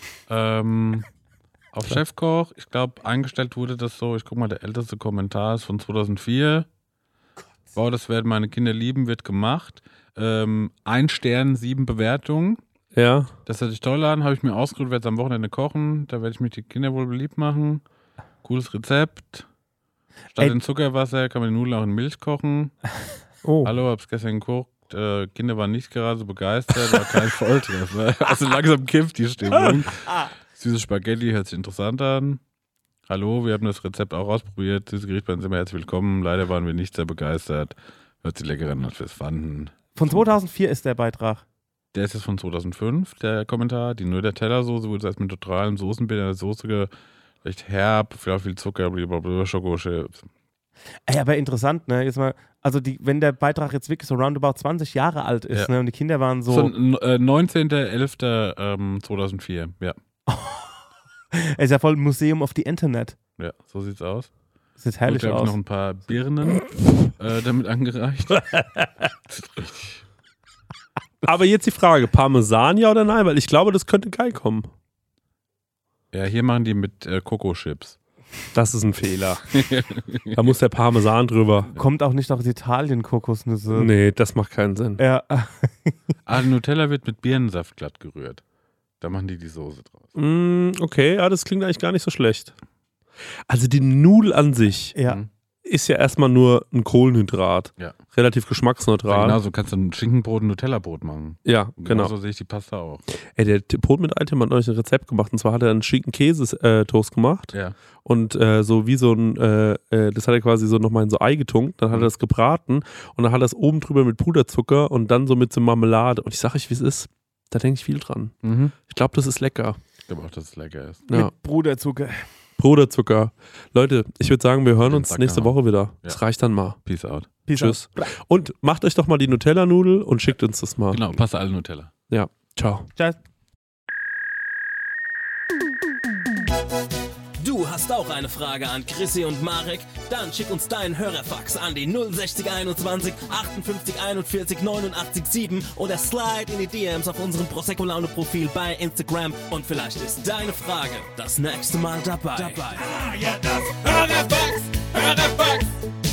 Ähm, auf Chefkoch. Ich glaube, eingestellt wurde das so, ich guck mal, der älteste Kommentar ist von zweitausendvier. Wow, das werden meine Kinder lieben, wird gemacht. Ähm, ein Stern, sieben Bewertungen. Ja. Das hört sich toll an, habe ich mir ausgeruht, werde es am Wochenende kochen. Da werde ich mich die Kinder wohl beliebt machen. Cooles Rezept. Statt Ey. in Zuckerwasser kann man die Nudeln auch in Milch kochen. Oh. Hallo, hab's gestern gekocht. Äh, Kinder waren nicht gerade so begeistert, war kein Volltreffer. Also langsam kippt die Stimmung. Süße Spaghetti hört sich interessant an. Hallo, wir haben das Rezept auch ausprobiert. Süße Gericht bei uns immer herzlich willkommen. Leider waren wir nicht sehr begeistert. Hört sich lecker an, als wir es fanden. Von zweitausendvier ist der Beitrag. Der ist jetzt von zweitausendfünf, der Kommentar. Die Nutella-Soße wurde erst mit totalem Soßenbild in der Soße ge- recht herb, vielleicht viel Zucker, blablabla, Schokochips. Ey, aber interessant, ne? Jetzt mal, also die, wenn der Beitrag jetzt wirklich so roundabout zwanzig Jahre alt ist, Ja. ne? Und die Kinder waren so. So, äh, neunzehnter elfter zweitausendvier, ja. Es ist ja voll Museum of the Internet. Ja, so sieht's aus. Das sieht herrlich Und, glaub ich, aus. noch ein paar Birnen äh, damit angereicht. Das ist richtig. Aber jetzt die Frage, Parmesan ja oder nein? Weil ich glaube, das könnte geil kommen. Ja, hier machen die mit äh, Coco-Chips. Das ist ein Fehler. Da muss der Parmesan drüber. Kommt auch nicht aus Italien, Kokosnüsse. Nee, das macht keinen Sinn. Ja. Ah, Nutella wird mit Birnensaft glatt gerührt. Da machen die die Soße draus. Mm, okay, ja, das klingt eigentlich gar nicht so schlecht. Also die Nudel an sich Ja. Mhm. ist ja erstmal nur ein Kohlenhydrat. Ja. Relativ Ja, geschmacksneutral. genau, so kannst du ein Schinkenbrot und Nutella-Brot machen. Ja, Und genau. So sehe ich die Pasta auch. Ey, der T- Brot mit Item hat neulich ein Rezept gemacht und zwar hat er einen Schinken-Käse-Toast gemacht Ja. und äh, so wie so ein, äh, äh, das hat er quasi so nochmal in so Ei getunkt, dann hat er das gebraten und dann hat er es oben drüber mit Puderzucker und dann so mit so Marmelade und ich sag euch, wie es ist, da denke ich viel dran. Mhm. Ich glaube, das ist lecker. Ich glaube auch, dass es lecker ist. Ja. Mit Bruderzucker. Puderzucker. Leute, ich würde sagen, wir hören Den uns Sack nächste gehauen. Woche wieder. Ja. Das reicht dann mal. Peace out. Peace Tschüss. out. Und macht euch doch mal die Nutella-Nudel und schickt uns das mal. Genau, Pasta alle Nutella. Ja, ciao. Tschüss. Du hast auch eine Frage an Chrissy und Marek? Dann schick uns deinen Hörerfax an die null sechzig einundzwanzig achtundfünfzig einundvierzig neunundachtzig sieben oder slide in die D Ms auf unserem Prosecco Laune Profil bei Instagram und vielleicht ist deine Frage das nächste Mal dabei. dabei. Ah, ja, das Hörerfax, Hörerfax.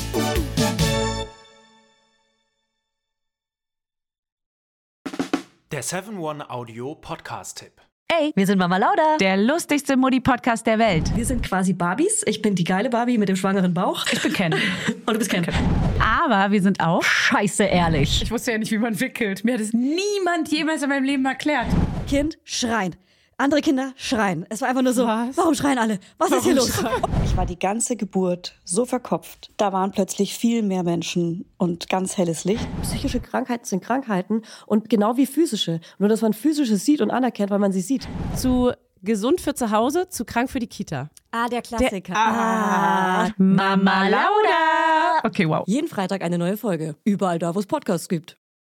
Der seven one Audio Podcast-Tipp. Ey, wir sind Mama Lauda. Der lustigste Mutti-Podcast der Welt. Wir sind quasi Barbies. Ich bin die geile Barbie mit dem schwangeren Bauch. Ich bin Ken. Und du bist Ken. Aber wir sind auch... Scheiße ehrlich. Ich wusste ja nicht, wie man wickelt. Mir hat es niemand jemals in meinem Leben erklärt. Kind schreien. Andere Kinder schreien. Es war einfach nur so, Was? warum schreien alle? Was ist hier los? Ich war die ganze Geburt so verkopft. Da waren plötzlich viel mehr Menschen und ganz helles Licht. Psychische Krankheiten sind Krankheiten und genau wie physische. Nur, dass man physische sieht und anerkennt, weil man sie sieht. Zu gesund für zu Hause, zu krank für die Kita. Ah, der Klassiker. Der, ah, Mama Lauda. Okay, wow. Jeden Freitag eine neue Folge. Überall da, wo es Podcasts gibt.